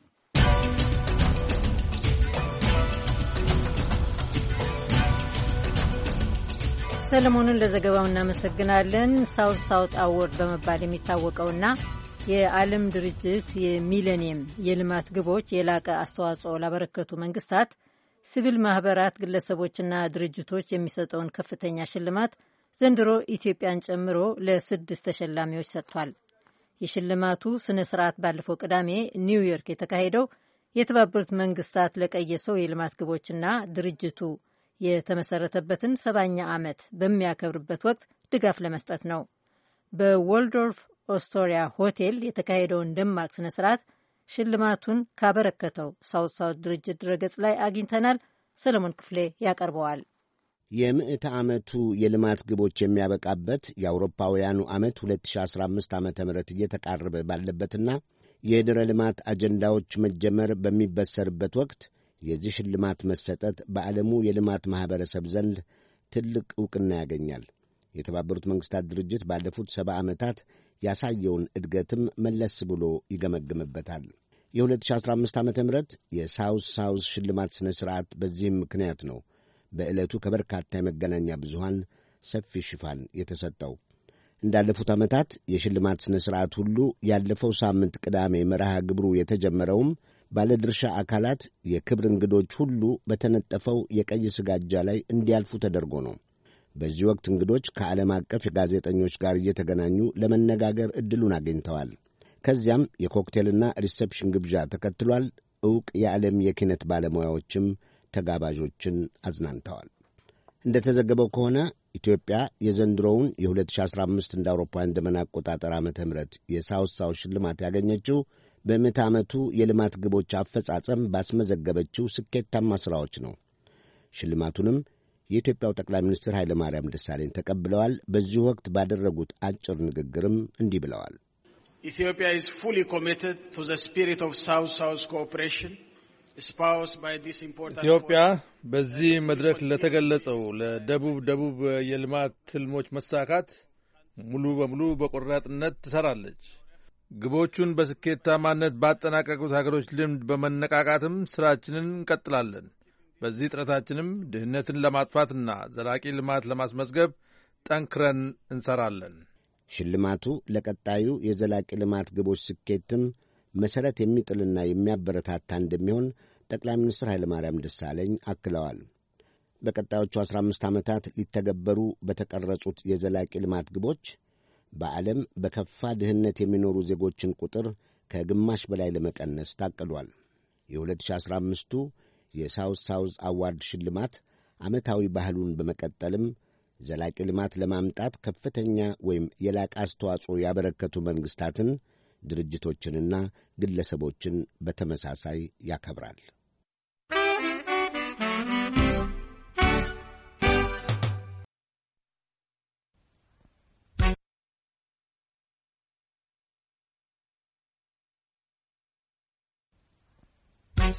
ሰለሞንን ለዘገባው እናመሰግናለን። ሳውት ሳውት አዎርድ በመባል የሚታወቀውና የዓለም ድርጅት የሚሌኒየም የልማት ግቦች የላቀ አስተዋጽኦ ላበረከቱ መንግስታት፣ ሲቪል ማህበራት፣ ግለሰቦችና ድርጅቶች የሚሰጠውን ከፍተኛ ሽልማት ዘንድሮ ኢትዮጵያን ጨምሮ ለ6 ተሸላሚዎች ሰጥቷል። የሽልማቱ ስነ ስርዓት ባለፈው ቅዳሜ ኒውዮርክ የተካሄደው የተባበሩት መንግስታት ለቀየሰው የልማት ግቦችና ድርጅቱ የተመሰረተበትን 70ኛ ዓመት በሚያከብርበት ወቅት ድጋፍ ለመስጠት ነው። በወልዶርፍ ኦስቶሪያ ሆቴል የተካሄደውን ደማቅ ስነ ስርዓት ሽልማቱን ካበረከተው ሳውት ሳውት ድርጅት ድረገጽ ላይ አግኝተናል። ሰለሞን ክፍሌ ያቀርበዋል። የምዕተ ዓመቱ የልማት ግቦች የሚያበቃበት የአውሮፓውያኑ ዓመት 2015 ዓ.ም እየተቃረበ ባለበትና የድረ ልማት አጀንዳዎች መጀመር በሚበሰርበት ወቅት የዚህ ሽልማት መሰጠት በዓለሙ የልማት ማኅበረሰብ ዘንድ ትልቅ ዕውቅና ያገኛል። የተባበሩት መንግሥታት ድርጅት ባለፉት 70 ዓመታት ያሳየውን እድገትም መለስ ብሎ ይገመግምበታል። የ2015 ዓ ም የሳውስ ሳውስ ሽልማት ሥነ ሥርዓት በዚህም ምክንያት ነው በዕለቱ ከበርካታ የመገናኛ ብዙሃን ሰፊ ሽፋን የተሰጠው። እንዳለፉት ዓመታት የሽልማት ሥነ ሥርዓት ሁሉ ያለፈው ሳምንት ቅዳሜ መርሃ ግብሩ የተጀመረውም ባለድርሻ አካላት የክብር እንግዶች ሁሉ በተነጠፈው የቀይ ስጋጃ ላይ እንዲያልፉ ተደርጎ ነው። በዚህ ወቅት እንግዶች ከዓለም አቀፍ የጋዜጠኞች ጋር እየተገናኙ ለመነጋገር ዕድሉን አግኝተዋል። ከዚያም የኮክቴልና ሪሴፕሽን ግብዣ ተከትሏል። ዕውቅ የዓለም የኪነት ባለሙያዎችም ተጋባዦችን አዝናንተዋል። እንደ ተዘገበው ከሆነ ኢትዮጵያ የዘንድሮውን የ2015 እንደ አውሮፓውያን ዘመን አቆጣጠር ዓመተ ምህረት የሳውስ ሳውስ ሽልማት ያገኘችው በምዕተ ዓመቱ የልማት ግቦች አፈጻጸም ባስመዘገበችው ስኬታማ ሥራዎች ነው። ሽልማቱንም የኢትዮጵያው ጠቅላይ ሚኒስትር ኃይለ ማርያም ደሳለኝ ተቀብለዋል። በዚሁ ወቅት ባደረጉት አጭር ንግግርም እንዲህ ብለዋል። ኢትዮጵያ is fully committed to the spirit of South-South cooperation espoused by this important ኢትዮጵያ በዚህ መድረክ ለተገለጸው ለደቡብ ደቡብ የልማት ትልሞች መሳካት ሙሉ በሙሉ በቆራጥነት ትሰራለች። ግቦቹን በስኬታማነት ባጠናቀቁት ሀገሮች ልምድ በመነቃቃትም ስራችንን እንቀጥላለን። በዚህ ጥረታችንም ድህነትን ለማጥፋትና ዘላቂ ልማት ለማስመዝገብ ጠንክረን እንሰራለን። ሽልማቱ ለቀጣዩ የዘላቂ ልማት ግቦች ስኬትም መሠረት የሚጥልና የሚያበረታታ እንደሚሆን ጠቅላይ ሚኒስትር ኃይለ ማርያም ደሳለኝ አክለዋል። በቀጣዮቹ 15 ዓመታት ሊተገበሩ በተቀረጹት የዘላቂ ልማት ግቦች በዓለም በከፋ ድህነት የሚኖሩ ዜጎችን ቁጥር ከግማሽ በላይ ለመቀነስ ታቅዷል። የ2015ቱ የሳውዝ ሳውዝ አዋርድ ሽልማት ዓመታዊ ባህሉን በመቀጠልም ዘላቂ ልማት ለማምጣት ከፍተኛ ወይም የላቀ አስተዋጽኦ ያበረከቱ መንግሥታትን፣ ድርጅቶችንና ግለሰቦችን በተመሳሳይ ያከብራል። Thank you.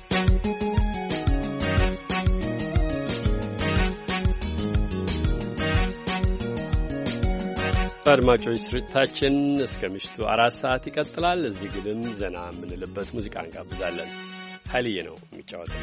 አድማጮች ስርጭታችን እስከ ምሽቱ 4 ሰዓት ይቀጥላል። እዚህ ግድም ዘና የምንልበት ሙዚቃ እንጋብዛለን። ኃይልዬ ነው የሚጫወተው።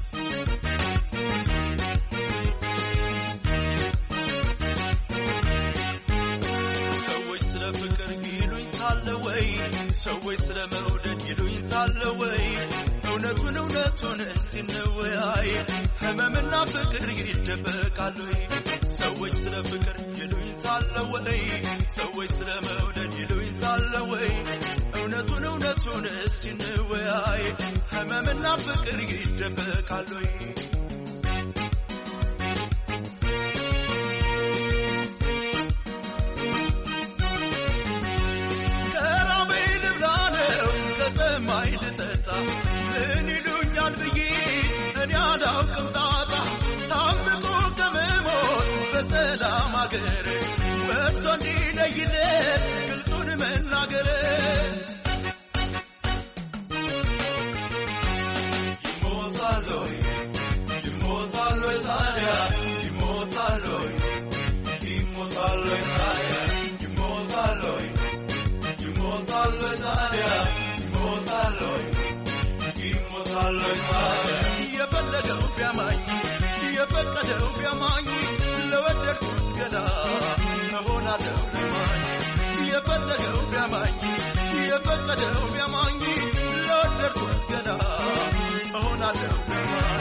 ሰዎች ስለ ፍቅር ይሉኝታል ወይ? ሰዎች ስለ መውደድ ይሉኝታል ወይ? እውነቱን እስቲ እንወያይ። ህመምና ፍቅር ይደበቃል ወይ? ሰዎች ስለ ፍቅር ይሉኝታል ወይ? ሰዎች ስለ መውደድ ይሉኝታል ወይ? እውነቱን እስቲ እንወያይ። ህመምና ፍቅር ይደበቃል ወይ? ከራበኝ ልብላ ነው ከጠማኝ ልጠጣ ምን ይሉኛል ብዬ እኔ አላውቅም ጣጣ ታምቆ ከመሞት በሰላም አገር ወጥቶ እንዲለይለት ግልጹን መናገር ይሞታል ወይ ታዲያ ይሞታል ወይ ታዲያ ይሞታል ወይ ታዲያ ይሞታል ወይ ታዲያ የፈለገው ቢያማኝ የፈቀደው ቢያማኝ ለወደድኩት ገላ እሆናለሁ ለማኝ የፈለገው ቢያማኝ የፈቀደው ቢያማኝ ለወደድኩት ገላ እሆናለሁ ለማኝ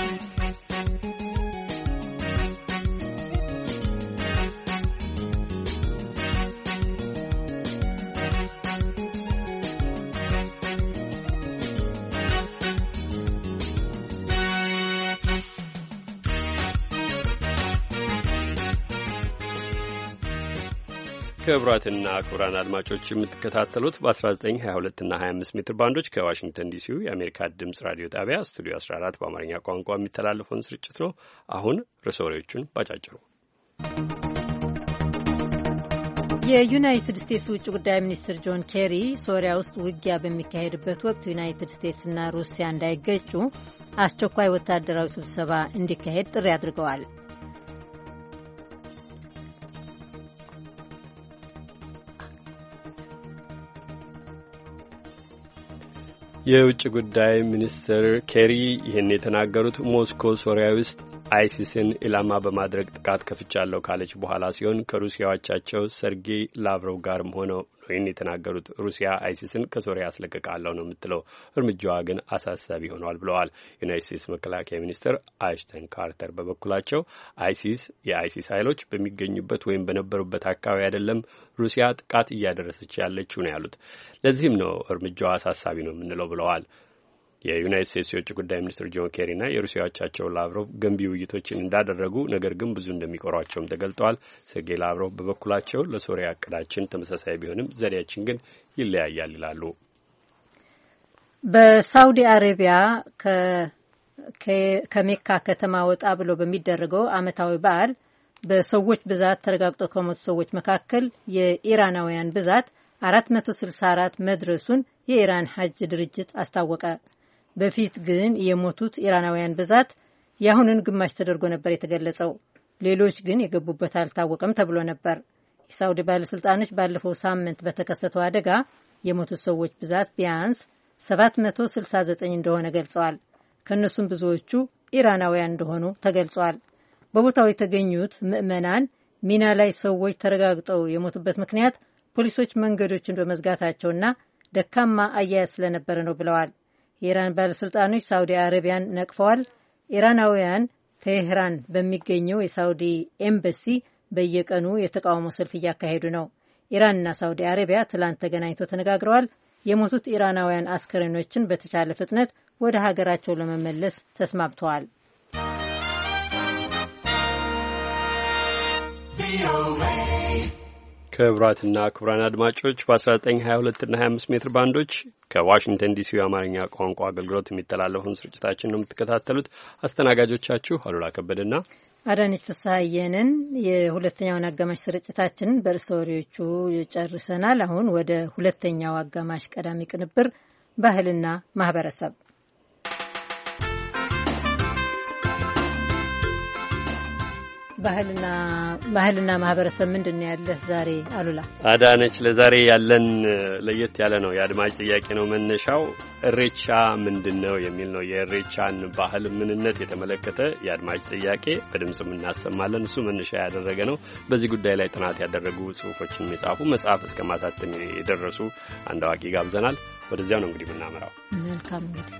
ክቡራትና ክቡራን አድማጮች የምትከታተሉት በ1922 እና 25 ሜትር ባንዶች ከዋሽንግተን ዲሲው የአሜሪካ ድምፅ ራዲዮ ጣቢያ ስቱዲዮ 14 በአማርኛ ቋንቋ የሚተላለፈውን ስርጭት ነው። አሁን ርዕሰ ወሬዎቹን ባጫጭሩ። የዩናይትድ ስቴትስ ውጭ ጉዳይ ሚኒስትር ጆን ኬሪ ሶሪያ ውስጥ ውጊያ በሚካሄድበት ወቅት ዩናይትድ ስቴትስና ሩሲያ እንዳይገጩ አስቸኳይ ወታደራዊ ስብሰባ እንዲካሄድ ጥሪ አድርገዋል። የውጭ ጉዳይ ሚኒስትር ኬሪ ይህን የተናገሩት ሞስኮ ሶሪያ ውስጥ አይሲስን ኢላማ በማድረግ ጥቃት ከፍቻለሁ ካለች በኋላ ሲሆን ከሩሲያዎቻቸው ሰርጌይ ላቭሮቭ ጋርም ሆነው ይህን የተናገሩት። ሩሲያ አይሲስን ከሶሪያ አስለቅቃለሁ ነው የምትለው፣ እርምጃዋ ግን አሳሳቢ ሆኗል ብለዋል። ዩናይት ስቴትስ መከላከያ ሚኒስትር አሽተን ካርተር በበኩላቸው የአይሲስ ኃይሎች በሚገኙበት ወይም በነበሩበት አካባቢ አይደለም ሩሲያ ጥቃት እያደረሰች ያለችው ነው ያሉት። ለዚህም ነው እርምጃዋ አሳሳቢ ነው የምንለው ብለዋል። የዩናይት ስቴትስ የውጭ ጉዳይ ሚኒስትር ጆን ኬሪና የሩሲያዎቻቸው ላቭሮቭ ገንቢ ውይይቶችን እንዳደረጉ ነገር ግን ብዙ እንደሚቆሯቸውም ተገልጠዋል። ሰርጌይ ላቭሮቭ በበኩላቸው ለሶሪያ እቅዳችን ተመሳሳይ ቢሆንም ዘዴያችን ግን ይለያያል ይላሉ። በሳውዲ አረቢያ ከሜካ ከተማ ወጣ ብሎ በሚደረገው ዓመታዊ በዓል በሰዎች ብዛት ተረጋግጦ ከሞቱ ሰዎች መካከል የኢራናውያን ብዛት 464 መድረሱን የኢራን ሐጅ ድርጅት አስታወቀ። በፊት ግን የሞቱት ኢራናውያን ብዛት የአሁንን ግማሽ ተደርጎ ነበር የተገለጸው። ሌሎች ግን የገቡበት አልታወቀም ተብሎ ነበር። የሳውዲ ባለስልጣኖች ባለፈው ሳምንት በተከሰተው አደጋ የሞቱት ሰዎች ብዛት ቢያንስ 769 እንደሆነ ገልጸዋል። ከእነሱም ብዙዎቹ ኢራናውያን እንደሆኑ ተገልጿል። በቦታው የተገኙት ምዕመናን ሚና ላይ ሰዎች ተረጋግጠው የሞቱበት ምክንያት ፖሊሶች መንገዶችን በመዝጋታቸውና ደካማ አያያዝ ስለነበረ ነው ብለዋል። የኢራን ባለስልጣኖች ሳውዲ አረቢያን ነቅፈዋል። ኢራናውያን ቴህራን በሚገኘው የሳውዲ ኤምባሲ በየቀኑ የተቃውሞ ሰልፍ እያካሄዱ ነው። ኢራንና ሳውዲ አረቢያ ትላንት ተገናኝተው ተነጋግረዋል። የሞቱት ኢራናውያን አስከሬኖችን በተቻለ ፍጥነት ወደ ሀገራቸው ለመመለስ ተስማምተዋል። ክቡራትና ክቡራን አድማጮች በ1922 እና 25 ሜትር ባንዶች ከዋሽንግተን ዲሲ የአማርኛ ቋንቋ አገልግሎት የሚተላለፈውን ስርጭታችን ነው የምትከታተሉት። አስተናጋጆቻችሁ አሉላ ከበደና አዳነች ፍስሐየንን። የሁለተኛውን አጋማሽ ስርጭታችንን በርዕሰ ወሬዎቹ ጨርሰናል። አሁን ወደ ሁለተኛው አጋማሽ ቀዳሚ ቅንብር ባህልና ማህበረሰብ ባህልና ማህበረሰብ ምንድን ነው ያለህ ዛሬ አሉላ? አዳነች፣ ለዛሬ ያለን ለየት ያለ ነው። የአድማጭ ጥያቄ ነው መነሻው። እሬቻ ምንድን ነው የሚል ነው። የእሬቻን ባህል ምንነት የተመለከተ የአድማጭ ጥያቄ በድምጽም እናሰማለን። እሱ መነሻ ያደረገ ነው። በዚህ ጉዳይ ላይ ጥናት ያደረጉ ጽሁፎችን የጻፉ መጽሐፍ እስከ ማሳተም የደረሱ አንድ አዋቂ ጋብዘናል። ወደዚያው ነው እንግዲህ የምናመራው። መልካም እንግዲህ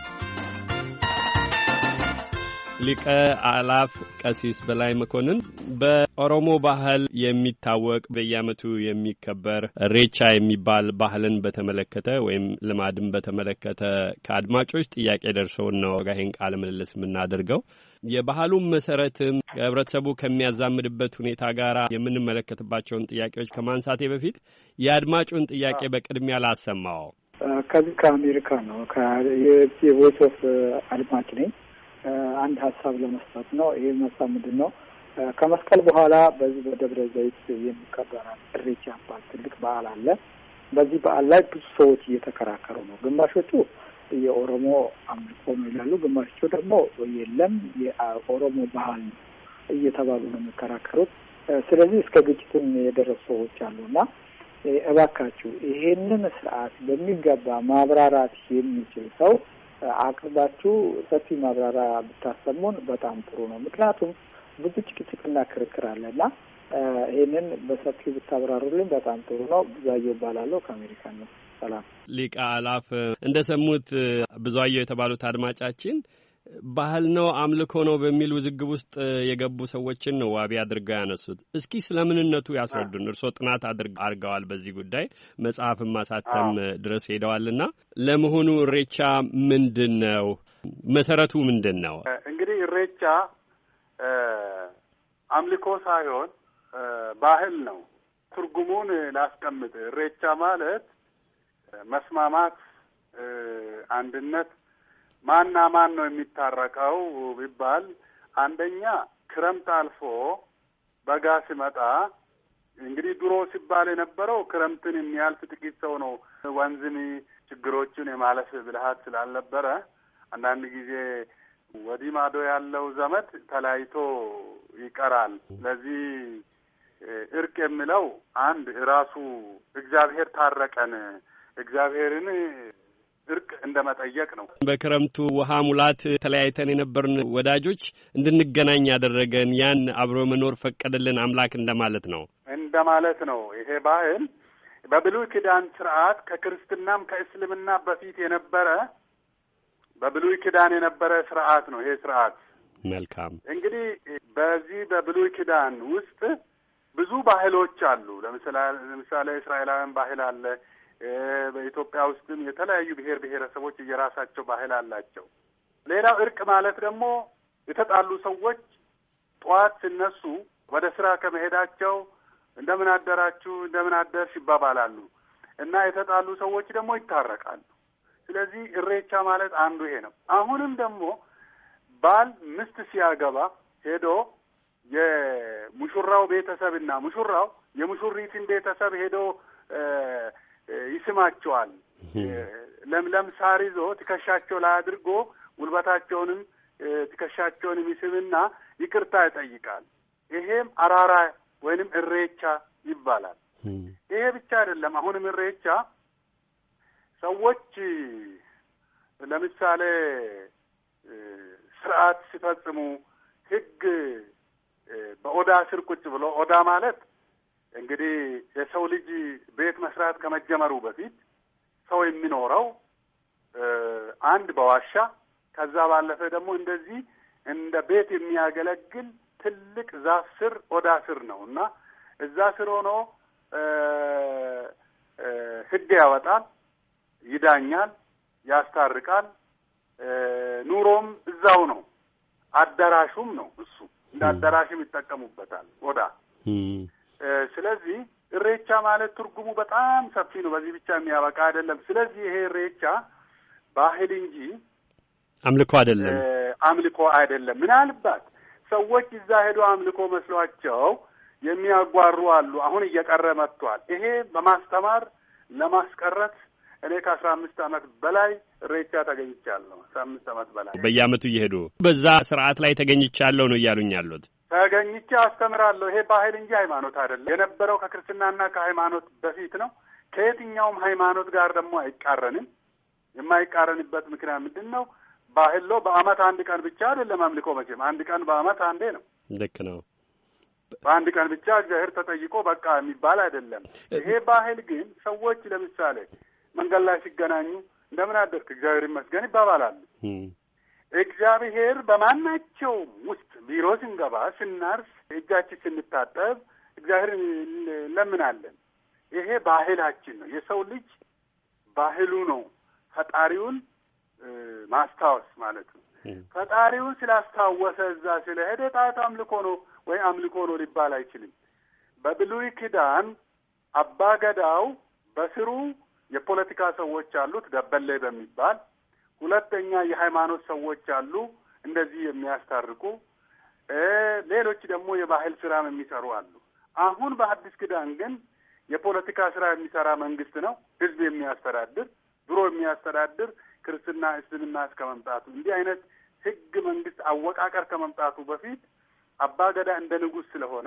ሊቀ አላፍ ቀሲስ በላይ መኮንን በኦሮሞ ባህል የሚታወቅ በየዓመቱ የሚከበር እሬቻ የሚባል ባህልን በተመለከተ ወይም ልማድን በተመለከተ ከአድማጮች ጥያቄ ደርሰውን ነው ጋሄን ቃለ ምልልስ የምናደርገው። የባህሉን መሰረትም ህብረተሰቡ ከሚያዛምድበት ሁኔታ ጋር የምንመለከትባቸውን ጥያቄዎች ከማንሳቴ በፊት የአድማጩን ጥያቄ በቅድሚያ ላሰማው። ከዚህ ከአሜሪካ ነው የቮይስ ኦፍ አድማጭ ነኝ። አንድ ሀሳብ ለመስጠት ነው። ይሄ ሀሳብ ምንድን ነው? ከመስቀል በኋላ በዚህ በደብረ ዘይት የሚከበር እሬቻ የሚባል ትልቅ በዓል አለ። በዚህ በዓል ላይ ብዙ ሰዎች እየተከራከሩ ነው። ግማሾቹ የኦሮሞ አምልኮ ነው ይላሉ፣ ግማሾቹ ደግሞ የለም የኦሮሞ ባህል እየተባሉ ነው የሚከራከሩት። ስለዚህ እስከ ግጭትም የደረሱ ሰዎች አሉና እባካችሁ ይሄንን ስርዓት በሚገባ ማብራራት የሚችል ሰው አቅርባችሁ ሰፊ ማብራሪያ ብታሰሙን በጣም ጥሩ ነው። ምክንያቱም ብዙ ጭቅጭቅና ክርክር አለና ይህንን በሰፊው ብታብራሩልኝ በጣም ጥሩ ነው። ብዙአየሁ እባላለሁ ከአሜሪካ ነው። ሰላም። ሊቀ አላፍ እንደሰሙት ብዙአየሁ የተባሉት አድማጫችን ባህል ነው አምልኮ ነው በሚል ውዝግብ ውስጥ የገቡ ሰዎችን ነው ዋቢ አድርገው ያነሱት። እስኪ ስለምንነቱ ያስረዱን። እርስዎ ጥናት አድርገዋል በዚህ ጉዳይ መጽሐፍን ማሳተም ድረስ ሄደዋልና ለመሆኑ እሬቻ ምንድን ነው? መሰረቱ ምንድን ነው? እንግዲህ እሬቻ አምልኮ ሳይሆን ባህል ነው። ትርጉሙን ላስቀምጥ። እሬቻ ማለት መስማማት፣ አንድነት። ማንና ማን ነው የሚታረቀው ቢባል አንደኛ ክረምት አልፎ በጋ ሲመጣ እንግዲህ ድሮ ሲባል የነበረው ክረምትን የሚያልፍ ጥቂት ሰው ነው ወንዝን ችግሮችን የማለፍ ብልሃት ስላልነበረ አንዳንድ ጊዜ ወዲህ ማዶ ያለው ዘመድ ተለያይቶ ይቀራል። ስለዚህ እርቅ የሚለው አንድ ራሱ እግዚአብሔር ታረቀን እግዚአብሔርን እርቅ እንደመጠየቅ ነው። በክረምቱ ውሃ ሙላት ተለያይተን የነበርን ወዳጆች እንድንገናኝ ያደረገን ያን አብሮ መኖር ፈቀደልን አምላክ እንደማለት ነው ነው። ይሄ ባህል በብሉይ ኪዳን ስርዓት ከክርስትናም ከእስልምና በፊት የነበረ በብሉይ ኪዳን የነበረ ስርዓት ነው። ይሄ ስርዓት መልካም። እንግዲህ በዚህ በብሉይ ኪዳን ውስጥ ብዙ ባህሎች አሉ። ለምሳሌ እስራኤላውያን ባህል አለ። በኢትዮጵያ ውስጥም የተለያዩ ብሔር ብሔረሰቦች የራሳቸው ባህል አላቸው። ሌላው እርቅ ማለት ደግሞ የተጣሉ ሰዎች ጠዋት ሲነሱ ወደ ስራ ከመሄዳቸው እንደምን አደራችሁ፣ እንደምን አደርሽ ይባባላሉ እና የተጣሉ ሰዎች ደግሞ ይታረቃሉ። ስለዚህ እሬቻ ማለት አንዱ ይሄ ነው። አሁንም ደግሞ ባል ሚስት ሲያገባ ሄዶ የሙሽራው ቤተሰብና ሙሽራው የሙሽሪትን ቤተሰብ ሄዶ ይስማቸዋል። ለምለም ሳር ይዞ ትከሻቸው ላይ አድርጎ ጉልበታቸውንም ትከሻቸውንም ይስምና ይቅርታ ይጠይቃል። ይሄም አራራ ወይንም እሬቻ ይባላል። ይሄ ብቻ አይደለም። አሁንም እሬቻ ሰዎች ለምሳሌ ስርዓት ሲፈጽሙ ሕግ በኦዳ ስር ቁጭ ብሎ ኦዳ ማለት እንግዲህ የሰው ልጅ ቤት መስራት ከመጀመሩ በፊት ሰው የሚኖረው አንድ በዋሻ ከዛ ባለፈ ደግሞ እንደዚህ እንደ ቤት የሚያገለግል ትልቅ ዛፍ ስር ኦዳ ስር ነው እና እዛ ስር ሆኖ ሕግ ያወጣል፣ ይዳኛል፣ ያስታርቃል። ኑሮም እዛው ነው። አዳራሹም ነው እሱ እንደ አዳራሽም ይጠቀሙበታል ኦዳ። ስለዚህ እሬቻ ማለት ትርጉሙ በጣም ሰፊ ነው። በዚህ ብቻ የሚያበቃ አይደለም። ስለዚህ ይሄ እሬቻ ባህል እንጂ አምልኮ አይደለም። ምናልባት ሰዎች እዛ ሄዶ አምልኮ መስሏቸው የሚያጓሩ አሉ። አሁን እየቀረ መጥቷል። ይሄ በማስተማር ለማስቀረት እኔ ከ15 ዓመት በላይ እሬቻ ተገኝቻለሁ። 15 ዓመት በላይ በየዓመቱ እየሄዱ በዛ ስርዓት ላይ ተገኝቻለሁ ነው እያሉኝ ያሉት። ተገኝቼ አስተምራለሁ። ይሄ ባህል እንጂ ሃይማኖት አይደለም። የነበረው ከክርስትናና ከሃይማኖት በፊት ነው። ከየትኛውም ሃይማኖት ጋር ደግሞ አይቃረንም። የማይቃረንበት ምክንያት ምንድን ነው? ባህል ነው። በአመት አንድ ቀን ብቻ አይደለም አምልኮ። መቼም አንድ ቀን በአመት አንዴ ነው። ልክ ነው። በአንድ ቀን ብቻ እግዚአብሔር ተጠይቆ በቃ የሚባል አይደለም። ይሄ ባህል ግን ሰዎች ለምሳሌ መንገድ ላይ ሲገናኙ እንደምን አደርክ እግዚአብሔር ይመስገን ይባባላሉ። እግዚአብሔር በማናቸውም ውስጥ ቢሮ ስንገባ፣ ስናርስ፣ እጃችን ስንታጠብ እግዚአብሔር እንለምናለን። ይሄ ባህላችን ነው። የሰው ልጅ ባህሉ ነው ፈጣሪውን ማስታወስ ማለት ነው። ፈጣሪውን ስላስታወሰ እዛ ስለሄደ ጣት አምልኮ ነው ወይ አምልኮ ነው ሊባል አይችልም። በብሉይ ኪዳን አባ ገዳው በስሩ የፖለቲካ ሰዎች አሉት ደበሌ በሚባል፣ ሁለተኛ የሃይማኖት ሰዎች አሉ እንደዚህ የሚያስታርቁ፣ ሌሎች ደግሞ የባህል ስራም የሚሰሩ አሉ። አሁን በአዲስ ኪዳን ግን የፖለቲካ ስራ የሚሰራ መንግስት ነው ህዝብ የሚያስተዳድር። ድሮ የሚያስተዳድር ክርስትና እስልምና እስከ መምጣቱ እንዲህ አይነት ህግ መንግስት አወቃቀር ከመምጣቱ በፊት አባ ገዳ እንደ ንጉስ ስለሆነ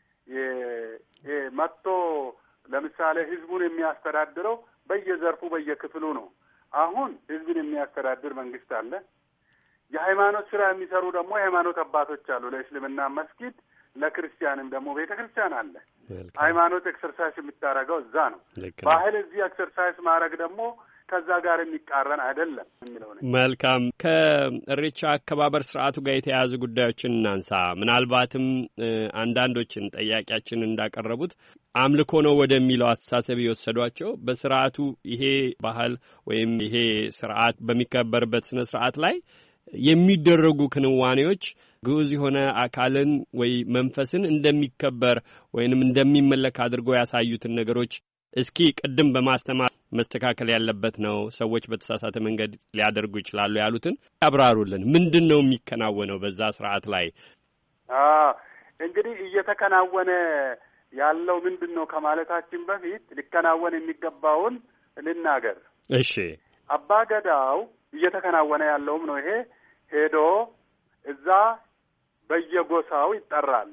መጥቶ ለምሳሌ ህዝቡን የሚያስተዳድረው በየዘርፉ በየክፍሉ ነው። አሁን ህዝብን የሚያስተዳድር መንግስት አለ። የሃይማኖት ስራ የሚሰሩ ደግሞ የሃይማኖት አባቶች አሉ። ለእስልምና መስጊድ፣ ለክርስቲያንም ደግሞ ቤተ ክርስቲያን አለ። ሃይማኖት ኤክሰርሳይዝ የምታደርገው እዛ ነው። ባህል እዚህ ኤክሰርሳይዝ ማድረግ ደግሞ ከዛ ጋር የሚቃረን አይደለም የሚለው ነው። መልካም። ከእሬቻ አከባበር ስርዓቱ ጋር የተያያዙ ጉዳዮችን እናንሳ። ምናልባትም አንዳንዶችን ጠያቂያችን እንዳቀረቡት አምልኮ ነው ወደሚለው አስተሳሰብ የወሰዷቸው በስርዓቱ ይሄ ባህል ወይም ይሄ ስርዓት በሚከበርበት ስነ ስርዓት ላይ የሚደረጉ ክንዋኔዎች ግዑዝ የሆነ አካልን ወይ መንፈስን እንደሚከበር ወይንም እንደሚመለክ አድርጎ ያሳዩትን ነገሮች እስኪ ቅድም በማስተማር መስተካከል ያለበት ነው፣ ሰዎች በተሳሳተ መንገድ ሊያደርጉ ይችላሉ ያሉትን ያብራሩልን። ምንድን ነው የሚከናወነው በዛ ስርዓት ላይ? እንግዲህ እየተከናወነ ያለው ምንድን ነው ከማለታችን በፊት ሊከናወን የሚገባውን ልናገር። እሺ። አባ ገዳው እየተከናወነ ያለውም ነው ይሄ። ሄዶ እዛ በየጎሳው ይጠራል።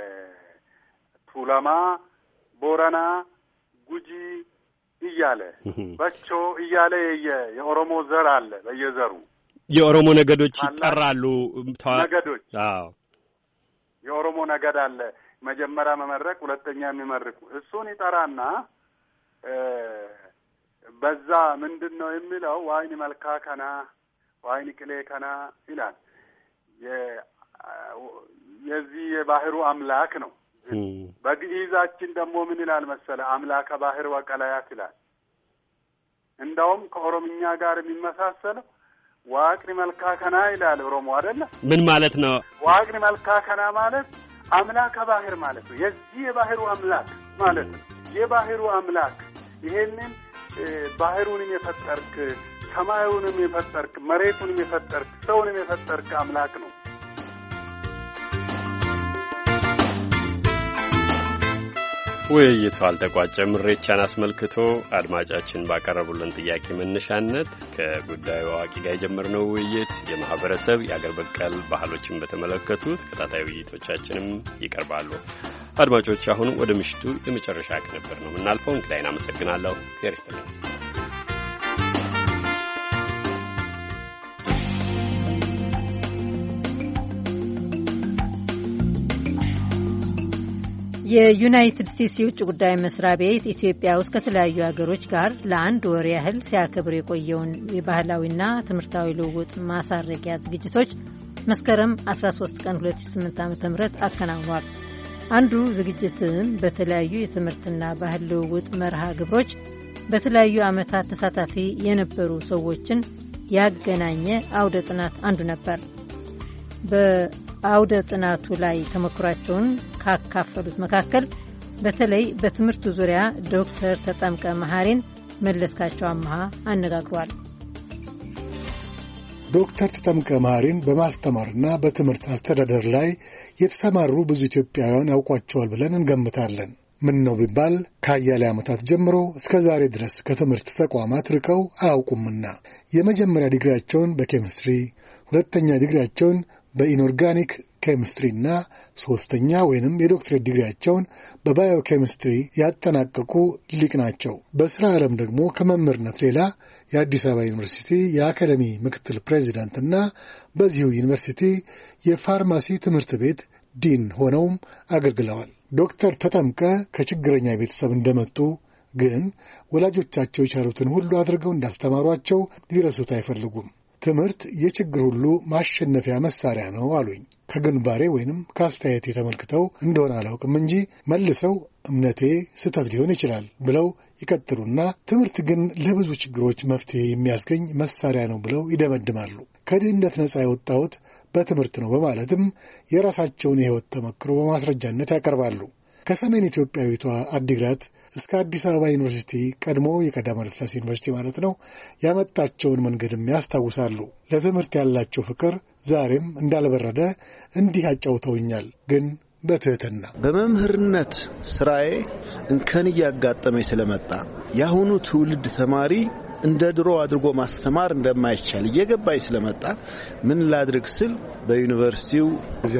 ቱለማ፣ ቦረና፣ ጉጂ እያለ በቾ እያለ የኦሮሞ ዘር አለ። በየዘሩ የኦሮሞ ነገዶች ይጠራሉ። ነገዶች የኦሮሞ ነገድ አለ። መጀመሪያ መመረቅ፣ ሁለተኛ የሚመርቁ እሱን ይጠራና በዛ ምንድን ነው የሚለው ዋይኒ መልካ ከና ዋይኒ ቅሌ ከና ይላል። የዚህ የባህሩ አምላክ ነው። በግዕዛችን ደግሞ ምን ይላል መሰለ? አምላከ ባህር ወቀላያት ይላል። እንደውም ከኦሮምኛ ጋር የሚመሳሰለው ዋቅኒ መልካ ከና ይላል ኦሮሞ አይደለ? ምን ማለት ነው? ዋቅኒ መልካ ከና ማለት አምላከ ባህር ማለት ነው። የዚህ የባህሩ አምላክ ማለት ነው። የባህሩ አምላክ ይሄንን ባህሩንም የፈጠርክ፣ ሰማዩንም የፈጠርክ፣ መሬቱንም የፈጠርክ፣ ሰውንም የፈጠርክ አምላክ ነው። ውይይቱ አልተቋጨም። ኢሬቻን አስመልክቶ አድማጫችን ባቀረቡልን ጥያቄ መነሻነት ከጉዳዩ አዋቂ ጋር የጀመርነው ውይይት የማህበረሰብ የአገር በቀል ባህሎችን በተመለከቱ ተከታታይ ውይይቶቻችንም ይቀርባሉ። አድማጮች፣ አሁን ወደ ምሽቱ የመጨረሻ ቅንብር ነው የምናልፈው። እንግዳይን አመሰግናለሁ። እግዚአብሔር ይስጥልኝ። የዩናይትድ ስቴትስ የውጭ ጉዳይ መስሪያ ቤት ኢትዮጵያ ውስጥ ከተለያዩ ሀገሮች ጋር ለአንድ ወር ያህል ሲያከብር የቆየውን የባህላዊና ትምህርታዊ ልውውጥ ማሳረጊያ ዝግጅቶች መስከረም 13 ቀን 2008 ዓ.ም አከናውኗል። አንዱ ዝግጅትም በተለያዩ የትምህርትና ባህል ልውውጥ መርሃ ግብሮች በተለያዩ ዓመታት ተሳታፊ የነበሩ ሰዎችን ያገናኘ አውደ ጥናት አንዱ ነበር። በአውደ ጥናቱ ላይ ተሞክሯቸውን ካካፈሉት መካከል በተለይ በትምህርቱ ዙሪያ ዶክተር ተጠምቀ መሐሪን መለስካቸው አመሃ አነጋግሯል። ዶክተር ተጠምቀ መሐሪን በማስተማርና በትምህርት አስተዳደር ላይ የተሰማሩ ብዙ ኢትዮጵያውያን ያውቋቸዋል ብለን እንገምታለን። ምን ነው ቢባል ከአያሌ ዓመታት ጀምሮ እስከ ዛሬ ድረስ ከትምህርት ተቋማት ርቀው አያውቁምና የመጀመሪያ ዲግሪያቸውን በኬሚስትሪ፣ ሁለተኛ ዲግሪያቸውን በኢንኦርጋኒክ ኬሚስትሪና ሶስተኛ ወይንም የዶክትሬት ዲግሪያቸውን በባዮ ኬሚስትሪ ያጠናቀቁ ሊቅ ናቸው። በስራ ዓለም ደግሞ ከመምህርነት ሌላ የአዲስ አበባ ዩኒቨርሲቲ የአካደሚ ምክትል ፕሬዚዳንትና በዚሁ ዩኒቨርሲቲ የፋርማሲ ትምህርት ቤት ዲን ሆነውም አገልግለዋል። ዶክተር ተጠምቀ ከችግረኛ ቤተሰብ እንደመጡ ግን ወላጆቻቸው የቻሉትን ሁሉ አድርገው እንዳስተማሯቸው ሊረሱት አይፈልጉም። ትምህርት የችግር ሁሉ ማሸነፊያ መሳሪያ ነው አሉኝ። ከግንባሬ ወይንም ከአስተያየቴ ተመልክተው እንደሆነ አላውቅም እንጂ መልሰው እምነቴ ስህተት ሊሆን ይችላል ብለው ይቀጥሉና ትምህርት ግን ለብዙ ችግሮች መፍትሄ የሚያስገኝ መሳሪያ ነው ብለው ይደመድማሉ። ከድህነት ነጻ የወጣሁት በትምህርት ነው በማለትም የራሳቸውን የሕይወት ተመክሮ በማስረጃነት ያቀርባሉ። ከሰሜን ኢትዮጵያዊቷ አዲግራት እስከ አዲስ አበባ ዩኒቨርሲቲ ቀድሞ የቀዳማዊ ኃይለ ሥላሴ ዩኒቨርሲቲ ማለት ነው ያመጣቸውን መንገድም ያስታውሳሉ። ለትምህርት ያላቸው ፍቅር ዛሬም እንዳልበረደ እንዲህ አጫውተውኛል። ግን በትህትና በመምህርነት ስራዬ እንከን እያጋጠመኝ ስለመጣ የአሁኑ ትውልድ ተማሪ እንደ ድሮ አድርጎ ማስተማር እንደማይቻል እየገባኝ ስለመጣ ምን ላድርግ ስል በዩኒቨርሲቲው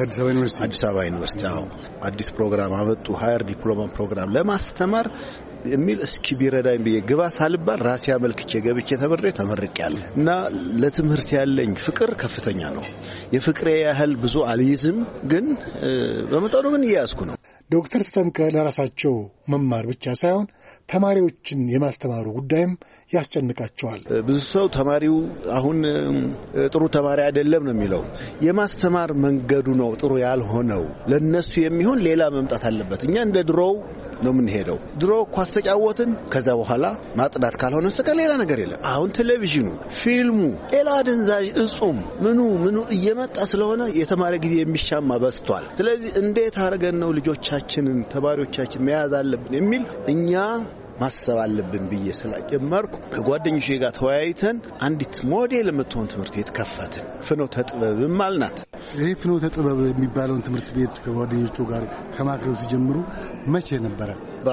አዲስ አበባ ዩኒቨርሲቲ አዲስ ፕሮግራም አመጡ። ሃየር ዲፕሎማ ፕሮግራም ለማስተማር የሚል እስኪ ቢረዳኝ ብዬ ግባ ሳልባል ራሴ አመልክቼ ገብቼ ተመርቄያለሁ እና ለትምህርት ያለኝ ፍቅር ከፍተኛ ነው። የፍቅሬ ያህል ብዙ አልይዝም፣ ግን በመጠኑ ግን እያያዝኩ ነው። ዶክተር ተጠምቀ ለራሳቸው መማር ብቻ ሳይሆን ተማሪዎችን የማስተማሩ ጉዳይም ያስጨንቃቸዋል። ብዙ ሰው ተማሪው አሁን ጥሩ ተማሪ አይደለም ነው የሚለው። የማስተማር መንገዱ ነው ጥሩ ያልሆነው። ለነሱ የሚሆን ሌላ መምጣት አለበት። እኛ እንደ ድሮው ነው የምንሄደው። ድሮ ኳስ ተጫወትን፣ ከዛ በኋላ ማጥናት ካልሆነ በስተቀር ሌላ ነገር የለም። አሁን ቴሌቪዥኑ፣ ፊልሙ፣ ሌላ አደንዛዥ እጹም ምኑ እየመጣ ስለሆነ የተማሪ ጊዜ የሚሻማ በዝቷል። ስለዚህ እንዴት አድርገን ነው ልጆቻችንን ተማሪዎቻችን መያዝ አለብን የሚል እኛ ማሰብ አለብን ብዬ ስላጀመርኩ ከጓደኞቼ ጋር ተወያይተን አንዲት ሞዴል የምትሆን ትምህርት ቤት ከፈትን። ፍኖተ ጥበብም አልናት። ይህ ፍኖተ ጥበብ የሚባለውን ትምህርት ቤት ከጓደኞቹ ጋር ተማክረው ሲጀምሩ መቼ ነበረ?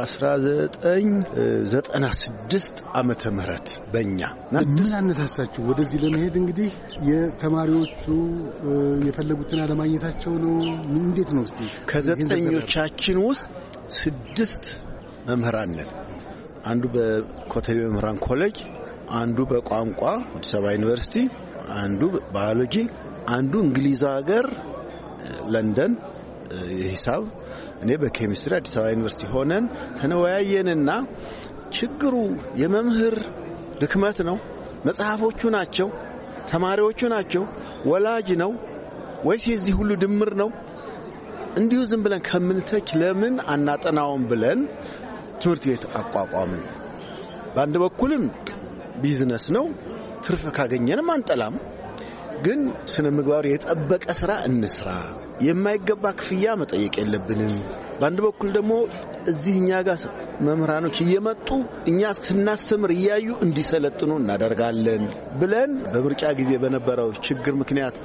በ1996 ዓመተ ምህረት በእኛ ምን አነሳሳችሁ ወደዚህ ለመሄድ? እንግዲህ የተማሪዎቹ የፈለጉትን አለማግኘታቸው ነው። እንዴት ነው? እስቲ ከዘጠኞቻችን ውስጥ 6 መምህራን ነን። አንዱ በኮተቤ መምህራን ኮሌጅ፣ አንዱ በቋንቋ አዲስ አበባ ዩኒቨርሲቲ፣ አንዱ ባዮሎጂ፣ አንዱ እንግሊዝ ሀገር ለንደን የሂሳብ፣ እኔ በኬሚስትሪ አዲስ አበባ ዩኒቨርሲቲ ሆነን ተነወያየንና ችግሩ የመምህር ድክመት ነው፣ መጽሐፎቹ ናቸው፣ ተማሪዎቹ ናቸው፣ ወላጅ ነው ወይስ የዚህ ሁሉ ድምር ነው? እንዲሁ ዝም ብለን ከምንተች ለምን አናጠናውም ብለን ትምህርት ቤት አቋቋምን። በአንድ በኩልም ቢዝነስ ነው፣ ትርፍ ካገኘንም አንጠላም፣ ግን ስነ ምግባር የጠበቀ ስራ እንስራ፣ የማይገባ ክፍያ መጠየቅ የለብንም። በአንድ በኩል ደግሞ እዚህ እኛ ጋር መምህራኖች እየመጡ እኛ ስናስተምር እያዩ እንዲሰለጥኑ እናደርጋለን ብለን በምርጫ ጊዜ በነበረው ችግር ምክንያት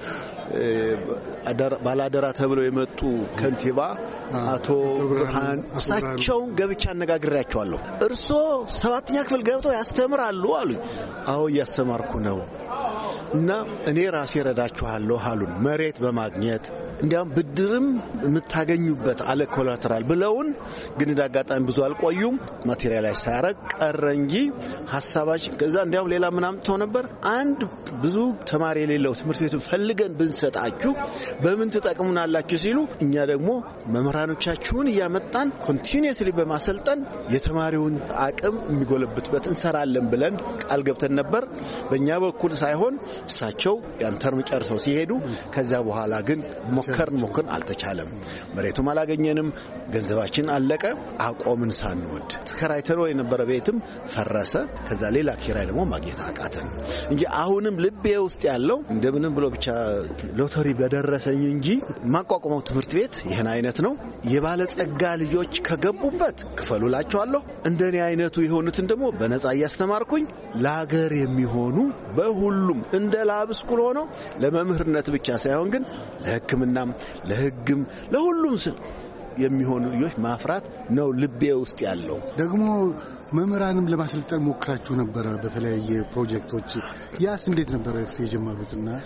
ባላደራ ተብለው የመጡ ከንቲባ አቶ ብርሃን እሳቸውን ገብቻ አነጋግሬያቸዋለሁ። እርሶ 7ኛ ክፍል ገብተው ያስተምራሉ አሉኝ። አዎ እያስተማርኩ ነው እና እኔ ራሴ ረዳችኋለሁ አሉን። መሬት በማግኘት እንዲያውም ብድርም የምታገኙበት አለ ኮላተራል ብለውን፣ ግን እንዳጋጣሚ ብዙ አልቆዩም። ማቴሪያላይዝ ሳያረግ ቀረ እንጂ ሐሳባችን ከዛ እንዲያውም ሌላ ምናምን ተው ነበር። አንድ ብዙ ተማሪ የሌለው ትምህርት ቤት ፈልገን ብንሰጣችሁ በምን ትጠቅሙናላችሁ ሲሉ፣ እኛ ደግሞ መምህራኖቻችሁን እያመጣን ኮንቲኒየስሊ በማሰልጠን የተማሪውን አቅም የሚጎለብትበት እንሰራለን ብለን ቃል ገብተን ነበር። በእኛ በኩል ሳይሆን እሳቸው ያን ተርም ጨርሰው ሲሄዱ፣ ከዛ በኋላ ግን ሞከርን አልተቻለም። መሬቱም አላገኘንም፣ ገንዘባችን አለቀ። አቆምን ሳንወድ። ተከራይተነው የነበረ ቤትም ፈረሰ። ከዛ ሌላ ኪራይ ደግሞ ማግኘት አቃተን እንጂ አሁንም ልቤ ውስጥ ያለው እንደምንም ብሎ ብቻ ሎተሪ በደረሰኝ እንጂ ማቋቋመው ትምህርት ቤት ይሄን አይነት ነው። የባለጸጋ ልጆች ከገቡበት ክፈሉላቸዋለሁ። እንደኔ አይነቱ የሆኑትን ደግሞ በነጻ እያስተማርኩኝ ለሀገር የሚሆኑ በሁሉም እንደ ላብ ስኩል ሆኖ ለመምህርነት ብቻ ሳይሆን ግን ለሕክምናም ለሕግም ለሁሉም የሚሆኑ ልጆች ማፍራት ነው ልቤ ውስጥ ያለው። ደግሞ መምህራንም ለማሰልጠን ሞክራችሁ ነበር በተለያየ ፕሮጀክቶች። ያስ እንዴት ነበር የጀመሩትና?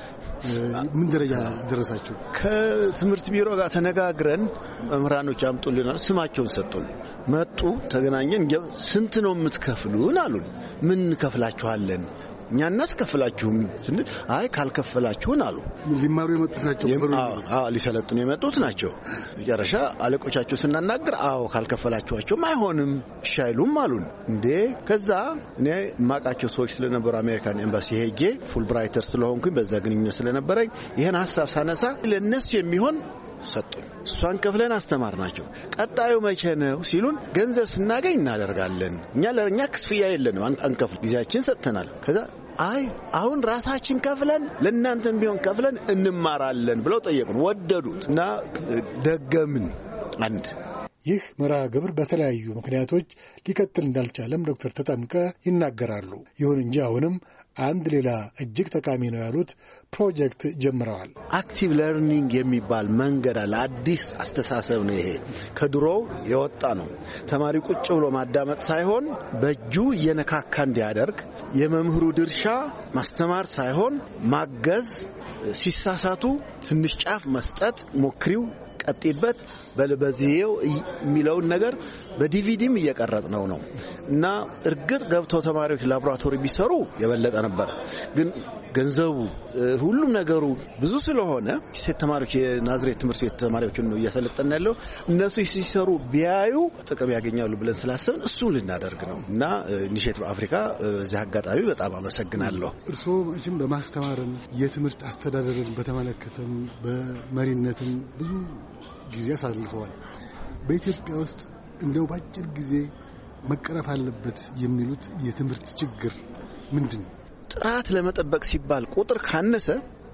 ምን ደረጃ ደረሳችሁ? ከትምህርት ቢሮ ጋር ተነጋግረን መምህራኖች አምጡልናል። ስማቸውን ሰጡን። መጡ፣ ተገናኘን። ስንት ነው የምትከፍሉን አሉን። ምን እንከፍላችኋለን? እኛ እናስከፍላችሁም ስንል አይ ካልከፈላችሁን አሉ። ሊማሩ የመጡት ናቸው። ሊሰለጥኑ የመጡት ናቸው። መጨረሻ አለቆቻቸው ስናናገር አዎ ካልከፈላችኋቸውም አይሆንም ይሻይሉም አሉን። እንዴ ከዛ እኔ ማቃቸው ሰዎች ስለነበሩ አሜሪካን ኤምባሲ ሄጄ ፉል ብራይተር ስለሆንኩኝ በዛ ግንኙነት ስለነበረኝ ይሄን ሐሳብ ሳነሳ ለነሱ የሚሆን ሰጡን። እሷን ከፍለን አስተማርናቸው። ቀጣዩ መቼ ነው ሲሉን ገንዘብ ስናገኝ እናደርጋለን። ለኛ ክፍያ የለንም አንከፍል፣ ጊዜያችን ሰጥተናል። ከዛ አይ አሁን ራሳችን ከፍለን ለእናንተም ቢሆን ከፍለን እንማራለን ብለው ጠየቁን። ወደዱት እና ደገምን። አንድ ይህ መርሃ ግብር በተለያዩ ምክንያቶች ሊቀጥል እንዳልቻለም ዶክተር ተጠምቀ ይናገራሉ። ይሁን እንጂ አሁንም አንድ ሌላ እጅግ ጠቃሚ ነው ያሉት ፕሮጀክት ጀምረዋል። አክቲቭ ለርኒንግ የሚባል መንገድ አለ። አዲስ አስተሳሰብ ነው ይሄ። ከድሮው የወጣ ነው። ተማሪ ቁጭ ብሎ ማዳመጥ ሳይሆን በእጁ እየነካካ እንዲያደርግ፣ የመምህሩ ድርሻ ማስተማር ሳይሆን ማገዝ፣ ሲሳሳቱ ትንሽ ጫፍ መስጠት፣ ሞክሪው፣ ቀጥይበት፣ በዚህው የሚለውን ነገር በዲቪዲም እየቀረጽ ነው እና እርግጥ ገብተው ተማሪዎች ላቦራቶሪ ቢሰሩ የበለጠ ነበር። ግን ገንዘቡ ሁሉም ነገሩ ብዙ ስለሆነ ሴት ተማሪዎች የናዝሬት ትምህርት ቤት ተማሪዎችን ነው እያሰለጠን ያለው። እነሱ ሲሰሩ ቢያዩ ጥቅም ያገኛሉ ብለን ስላሰብን እሱ ልናደርግ ነው እና ኢኒሼቲቭ አፍሪካ እዚህ አጋጣሚ በጣም አመሰግናለሁ። እርስዎ መቼም በማስተማርም የትምህርት አስተዳደርን በተመለከተም በመሪነትም ብዙ ጊዜ አሳልፈዋል። በኢትዮጵያ ውስጥ እንደው ባጭር ጊዜ መቀረፍ አለበት የሚሉት የትምህርት ችግር ምንድን ነው? ጥራት ለመጠበቅ ሲባል ቁጥር ካነሰ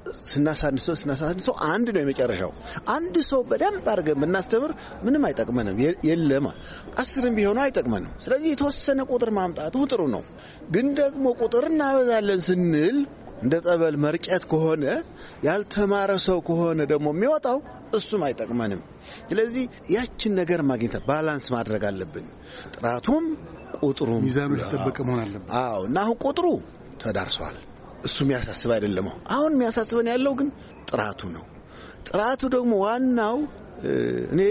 ስናሳንሰው አንድ ነው የመጨረሻው። አንድ ሰው በደንብ አድርገን ብናስተምር ምንም አይጠቅመንም። የለም 10 ቢሆን አይጠቅመንም። ስለዚህ የተወሰነ ቁጥር ማምጣቱ ጥሩ ነው። ግን ደግሞ ቁጥር እናበዛለን ስንል እንደ ጠበል መርጨት ከሆነ ያልተማረ ሰው ከሆነ ደግሞ የሚወጣው እሱም አይጠቅመንም። ስለዚህ ያችን ነገር ማግኘት ባላንስ ማድረግ አለብን። ጥራቱም ቁጥሩም ሚዛኑ የተጠበቀ መሆን አለበት። አዎ እና አሁን ቁጥሩ ተዳርሷል። እሱ የሚያሳስብ አይደለም። አሁን የሚያሳስበን ያለው ግን ጥራቱ ነው። ጥራቱ ደግሞ ዋናው እኔ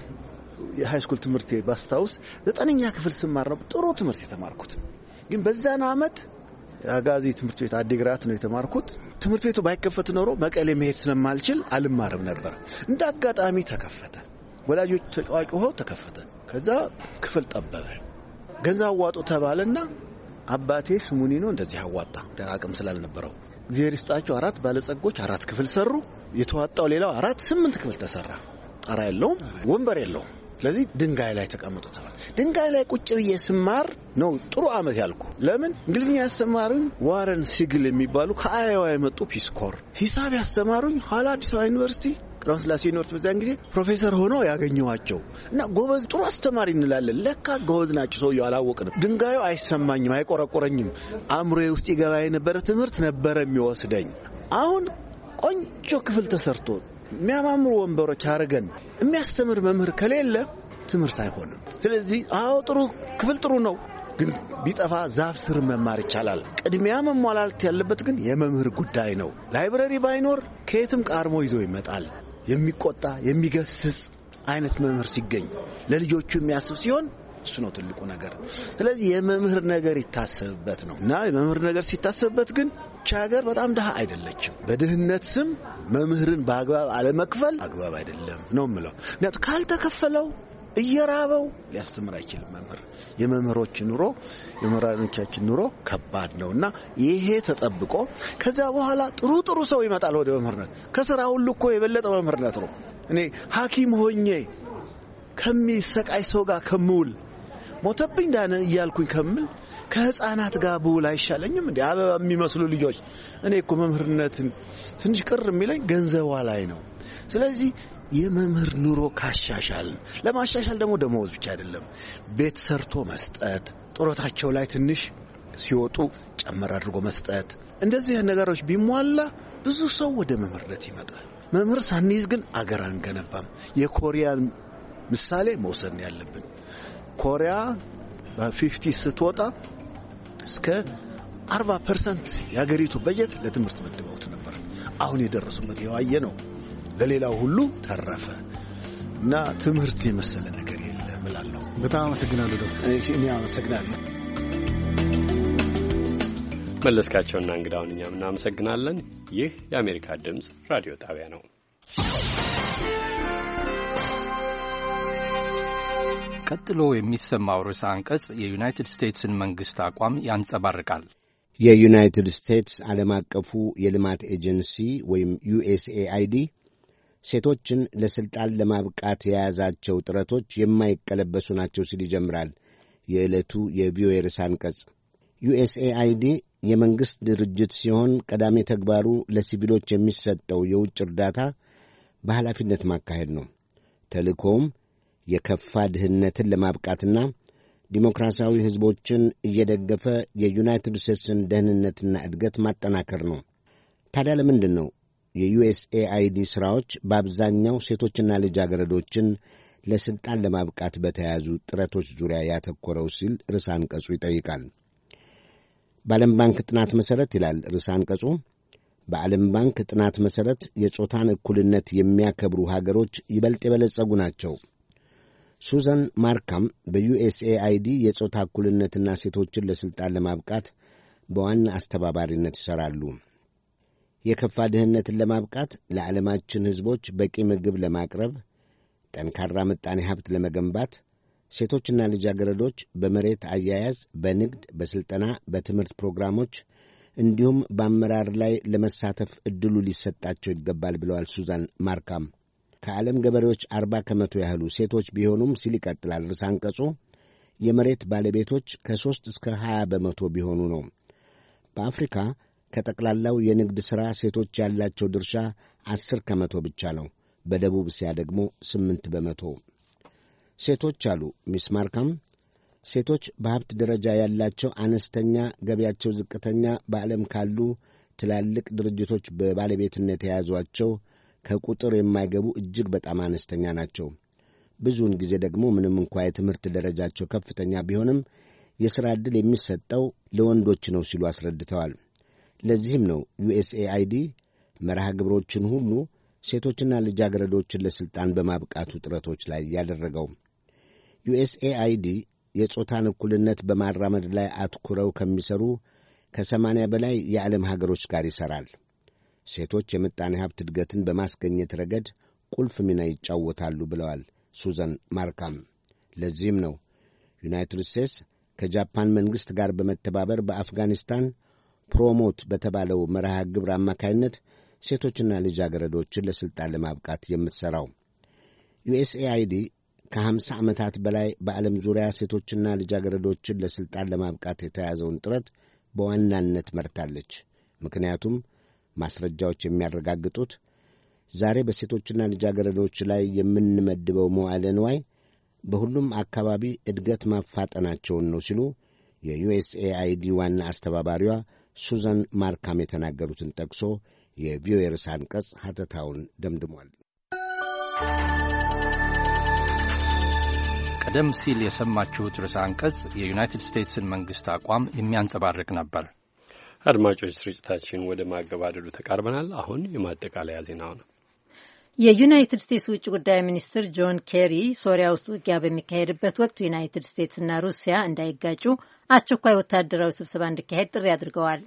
የሃይ ስኩል ትምህርት ባስታውስ 9ኛ ክፍል ስማር ነው ጥሩ ትምህርት የተማርኩት። ግን በዛን አመት አጋዚ ትምህርት ቤት አዲግራት ነው የተማርኩት። ትምህርት ቤቱ ባይከፈት ኖሮ መቀሌ መሄድ ስለማልችል አልማርም ነበር። እንደ አጋጣሚ ተከፈተ። ወላጆች ተጫዋቂ ሆነው ተከፈተ። ከዛ ክፍል ጠበበ። ገንዘብ አዋጡ ተባለና አባቴ ስሙኒ ነው እንደዚህ አዋጣ። አቅም ስላልነበረው እግዚአብሔር ይስጣቸው 4 ባለጸጎች 4 ክፍል ሰሩ። የተዋጣው ሌላው 8 ክፍል ተሰራ። ጣራ የለውም፣ ወንበር የለውም። ስለዚህ ድንጋይ ላይ ተቀምጠዋል። ድንጋይ ላይ ቁጭ ብዬ ስማር ነው ጥሩ አመት ያልኩ። ለምን እንግሊዝኛ ያስተማሩኝ ዋረን ሲግል የሚባሉ ከአይዋ የመጡ ፒስኮር፣ ሂሳብ ያስተማሩኝ ኋላ አዲስ አበባ ዩኒቨርሲቲ ቅዱስ ሥላሴ ዩኒቨርሲቲ በዛን ጊዜ ፕሮፌሰር ሆነው ያገኘዋቸው እና ጎበዝ ጥሩ አስተማሪ እንላለን። ለካ ጎበዝ ናቸው። ሰውየው አላወቅንም። ድንጋዩ አይሰማኝም፣ አይቆረቆረኝም። አእምሮዬ ውስጥ ይገባ የነበረ ትምህርት ነበረ የሚወስደኝ። አሁን ቆንጆ ክፍል ተሰርቶ የሚያማምሩ ወንበሮች አርገን የሚያስተምር መምህር ከሌለ ትምህርት አይሆንም። ስለዚህ ጥሩ ክፍል ጥሩ ነው፣ ግን ቢጠፋ ዛፍ ስር መማር ይቻላል። ቅድሚያ መሟላት ያለበት ግን የመምህር ጉዳይ ነው። ላይብረሪ ባይኖር ከየትም ቃርሞ ይዞ ይመጣል። የሚቆጣ የሚገስጽ አይነት መምህር ሲገኝ ለልጆቹ የሚያስብ ሲሆን እሱ ነው ትልቁ ነገር። ስለዚህ የመምህር ነገር ይታሰብበት ነው እና የመምህር ነገር ሲታሰብበት ግን ሀገር በጣም ደሃ አይደለችም። በድህነት ስም መምህርን በአግባብ አለመክፈል አግባብ አይደለም ነው የምለው። ምክንያቱም ካልተከፈለው እየራበው ሊያስተምር አይችልም መምህር። የመምህሮች ኑሮ የመምህራኖቻችን ኑሮ ከባድ ነውና ይሄ ተጠብቆ ከዛ በኋላ ጥሩ ሰው ይመጣል ወደ መምህርነት። ከሥራ ሁሉ እኮ የበለጠ መምህርነት ነው። እኔ ሐኪም ሆኜ ከሚሰቃይ ሰው ጋር ከምውል ሞተብኝ ዳነ እያልኩኝ ከምል ከህፃናት ጋር ብውል አይሻለኝም እንዴ? አበባ የሚመስሉ ልጆች። እኔ እኮ መምህርነትን ትንሽ ቅር የሚለኝ ገንዘቧ ላይ ነው። ስለዚህ የመምህር ኑሮ ካሻሻል ለማሻሻል ደግሞ ደሞዝ ብቻ አይደለም፣ ቤት ሰርቶ መስጠት፣ ጡረታቸው ላይ ትንሽ ሲወጡ ጨመር አድርጎ መስጠት፣ እንደዚህ ነገሮች ቢሟላ ብዙ ሰው ወደ መምህርነት ይመጣል። መምህር ሳንይዝ ግን አገር አንገነባም። የኮሪያን ምሳሌ መውሰድ ያለብን። ኮሪያ በ50 ስትወጣ እስከ 40% የሀገሪቱ በጀት ለትምህርት መድበውት ነበር። አሁን የደረሱበት የዋየ ነው። ለሌላው ሁሉ ተረፈ እና ትምህርት የመሰለ ነገር የለም እላለሁ። በጣም አመሰግናለሁ ዶክተር። እኔ አመሰግናለሁ። መለስካቸውና እንግዳውን እኛም እናመሰግናለን። ይህ የአሜሪካ ድምፅ ራዲዮ ጣቢያ ነው። ቀጥሎ የሚሰማው ርዕሰ አንቀጽ የዩናይትድ ስቴትስን መንግሥት አቋም ያንጸባርቃል። የዩናይትድ ስቴትስ ዓለም አቀፉ የልማት ኤጀንሲ ወይም ዩኤስኤአይዲ ሴቶችን ለሥልጣን ለማብቃት የያዛቸው ጥረቶች የማይቀለበሱ ናቸው ሲል ይጀምራል የዕለቱ የቪኦኤ ርዕሰ አንቀጽ። ዩኤስኤአይዲ የመንግሥት ድርጅት ሲሆን ቀዳሚ ተግባሩ ለሲቪሎች የሚሰጠው የውጭ እርዳታ በኃላፊነት ማካሄድ ነው። ተልእኮውም የከፋ ድህነትን ለማብቃትና ዲሞክራሲያዊ ሕዝቦችን እየደገፈ የዩናይትድ ስቴትስን ደህንነትና እድገት ማጠናከር ነው። ታዲያ ለምንድን ነው የዩኤስኤአይዲ ሥራዎች በአብዛኛው ሴቶችና ልጃገረዶችን ለሥልጣን ለማብቃት በተያያዙ ጥረቶች ዙሪያ ያተኮረው ሲል ርዕሰ አንቀጹ ይጠይቃል። በዓለም ባንክ ጥናት መሠረት ይላል ርዕሰ አንቀጹ፣ በዓለም ባንክ ጥናት መሠረት የጾታን እኩልነት የሚያከብሩ ሀገሮች ይበልጥ የበለጸጉ ናቸው። ሱዛን ማርካም በዩኤስኤአይዲ የጾታ እኩልነትና ሴቶችን ለሥልጣን ለማብቃት በዋና አስተባባሪነት ይሠራሉ። የከፋ ድህነትን ለማብቃት፣ ለዓለማችን ሕዝቦች በቂ ምግብ ለማቅረብ፣ ጠንካራ ምጣኔ ሀብት ለመገንባት፣ ሴቶችና ልጃገረዶች በመሬት አያያዝ፣ በንግድ፣ በሥልጠና፣ በትምህርት ፕሮግራሞች እንዲሁም በአመራር ላይ ለመሳተፍ ዕድሉ ሊሰጣቸው ይገባል ብለዋል ሱዛን ማርካም። ከዓለም ገበሬዎች 40 ከመቶ ያህሉ ሴቶች ቢሆኑም ሲል ይቀጥላል ርዕሰ አንቀጹ፣ የመሬት ባለቤቶች ከ3 እስከ 20 በመቶ ቢሆኑ ነው። በአፍሪካ ከጠቅላላው የንግድ ሥራ ሴቶች ያላቸው ድርሻ 10 ከመቶ ብቻ ነው። በደቡብ እስያ ደግሞ 8 በመቶ። ሴቶች አሉ ሚስ ማርካም፣ ሴቶች በሀብት ደረጃ ያላቸው አነስተኛ፣ ገቢያቸው ዝቅተኛ፣ በዓለም ካሉ ትላልቅ ድርጅቶች በባለቤትነት የያዟቸው ከቁጥር የማይገቡ እጅግ በጣም አነስተኛ ናቸው። ብዙውን ጊዜ ደግሞ ምንም እንኳ የትምህርት ደረጃቸው ከፍተኛ ቢሆንም የሥራ ዕድል የሚሰጠው ለወንዶች ነው ሲሉ አስረድተዋል። ለዚህም ነው ዩኤስኤአይዲ መርሃ ግብሮችን ሁሉ ሴቶችና ልጃገረዶችን ለሥልጣን በማብቃቱ ጥረቶች ላይ ያደረገው። ዩኤስኤአይዲ የጾታን እኩልነት በማራመድ ላይ አትኩረው ከሚሠሩ ከ80 በላይ የዓለም ሀገሮች ጋር ይሠራል። ሴቶች የምጣኔ ሀብት እድገትን በማስገኘት ረገድ ቁልፍ ሚና ይጫወታሉ ብለዋል ሱዛን ማርካም። ለዚህም ነው ዩናይትድ ስቴትስ ከጃፓን መንግሥት ጋር በመተባበር በአፍጋኒስታን ፕሮሞት በተባለው መርሃ ግብር አማካይነት ሴቶችና ልጃገረዶችን ለሥልጣን ለማብቃት የምትሠራው። ዩኤስኤአይዲ ከ50 ዓመታት በላይ በዓለም ዙሪያ ሴቶችና ልጃገረዶችን ለሥልጣን ለማብቃት የተያዘውን ጥረት በዋናነት መርታለች። ምክንያቱም ማስረጃዎች የሚያረጋግጡት ዛሬ በሴቶችና ልጃገረዶች ላይ የምንመድበው መዋዕለ ንዋይ በሁሉም አካባቢ እድገት ማፋጠናቸውን ነው ሲሉ የዩኤስኤአይዲ ዋና አስተባባሪዋ ሱዛን ማርካም የተናገሩትን ጠቅሶ የቪኦኤ ርዕሰ አንቀጽ ሐተታውን ደምድሟል። ቀደም ሲል የሰማችሁት ርዕሰ አንቀጽ የዩናይትድ ስቴትስን መንግሥት አቋም የሚያንጸባርቅ ነበር። አድማጮች፣ ስርጭታችን ወደ ማገባደዱ ተቃርበናል። አሁን የማጠቃለያ ዜናው ነው። የዩናይትድ ስቴትስ ውጭ ጉዳይ ሚኒስትር ጆን ኬሪ ሶሪያ ውስጥ ውጊያ በሚካሄድበት ወቅት ዩናይትድ ስቴትስና ሩሲያ እንዳይጋጩ አስቸኳይ ወታደራዊ ስብሰባ እንዲካሄድ ጥሪ አድርገዋል።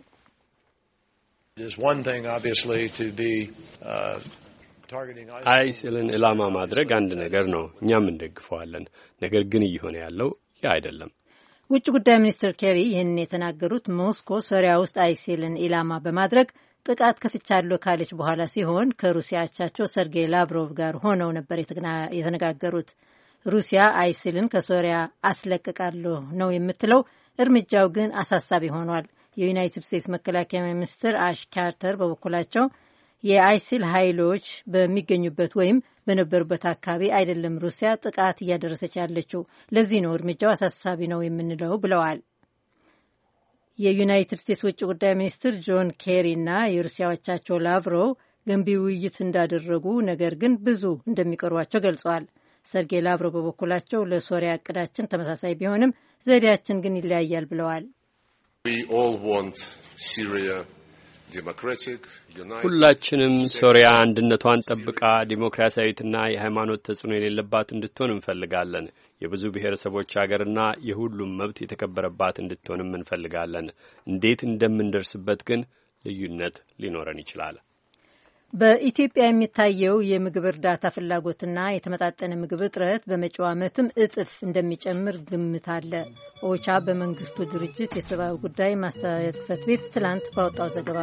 አይሲልን ኢላማ ማድረግ አንድ ነገር ነው፣ እኛም እንደግፈዋለን። ነገር ግን እየሆነ ያለው ያ አይደለም። ውጭ ጉዳይ ሚኒስትር ኬሪ ይህንን የተናገሩት ሞስኮ ሶሪያ ውስጥ አይሲልን ኢላማ በማድረግ ጥቃት ከፍቻለሁ ካለች በኋላ ሲሆን ከሩሲያ አቻቸው ሰርጌይ ላቭሮቭ ጋር ሆነው ነበር የተነጋገሩት። ሩሲያ አይሲልን ከሶሪያ አስለቅቃለሁ ነው የምትለው፣ እርምጃው ግን አሳሳቢ ሆኗል። የዩናይትድ ስቴትስ መከላከያ ሚኒስትር አሽ ካርተር በበኩላቸው የአይሲል ኃይሎች በሚገኙበት ወይም በነበሩበት አካባቢ አይደለም ሩሲያ ጥቃት እያደረሰች ያለችው፣ ለዚህ ነው እርምጃው አሳሳቢ ነው የምንለው ብለዋል። የዩናይትድ ስቴትስ ውጭ ጉዳይ ሚኒስትር ጆን ኬሪ እና የሩሲያ አቻቸው ላቭሮቭ ገንቢ ውይይት እንዳደረጉ፣ ነገር ግን ብዙ እንደሚቀሯቸው ገልጸዋል። ሰርጌይ ላቭሮቭ በበኩላቸው ለሶሪያ እቅዳችን ተመሳሳይ ቢሆንም ዘዴያችን ግን ይለያያል ብለዋል። We all want Syria ሁላችንም ሶሪያ አንድነቷን ጠብቃ ዲሞክራሲያዊትና የሃይማኖት ተጽዕኖ የሌለባት እንድትሆን እንፈልጋለን። የብዙ ብሔረሰቦች ሀገርና የሁሉም መብት የተከበረባት እንድትሆንም እንፈልጋለን። እንዴት እንደምንደርስበት ግን ልዩነት ሊኖረን ይችላል። በኢትዮጵያ የሚታየው የምግብ እርዳታ ፍላጎትና የተመጣጠነ ምግብ እጥረት በመጪው ዓመትም እጥፍ እንደሚጨምር ግምት አለ። ኦቻ በመንግስቱ ድርጅት የሰብአዊ ጉዳይ ማስተባበሪያ ጽሕፈት ቤት ትላንት ባወጣው ዘገባ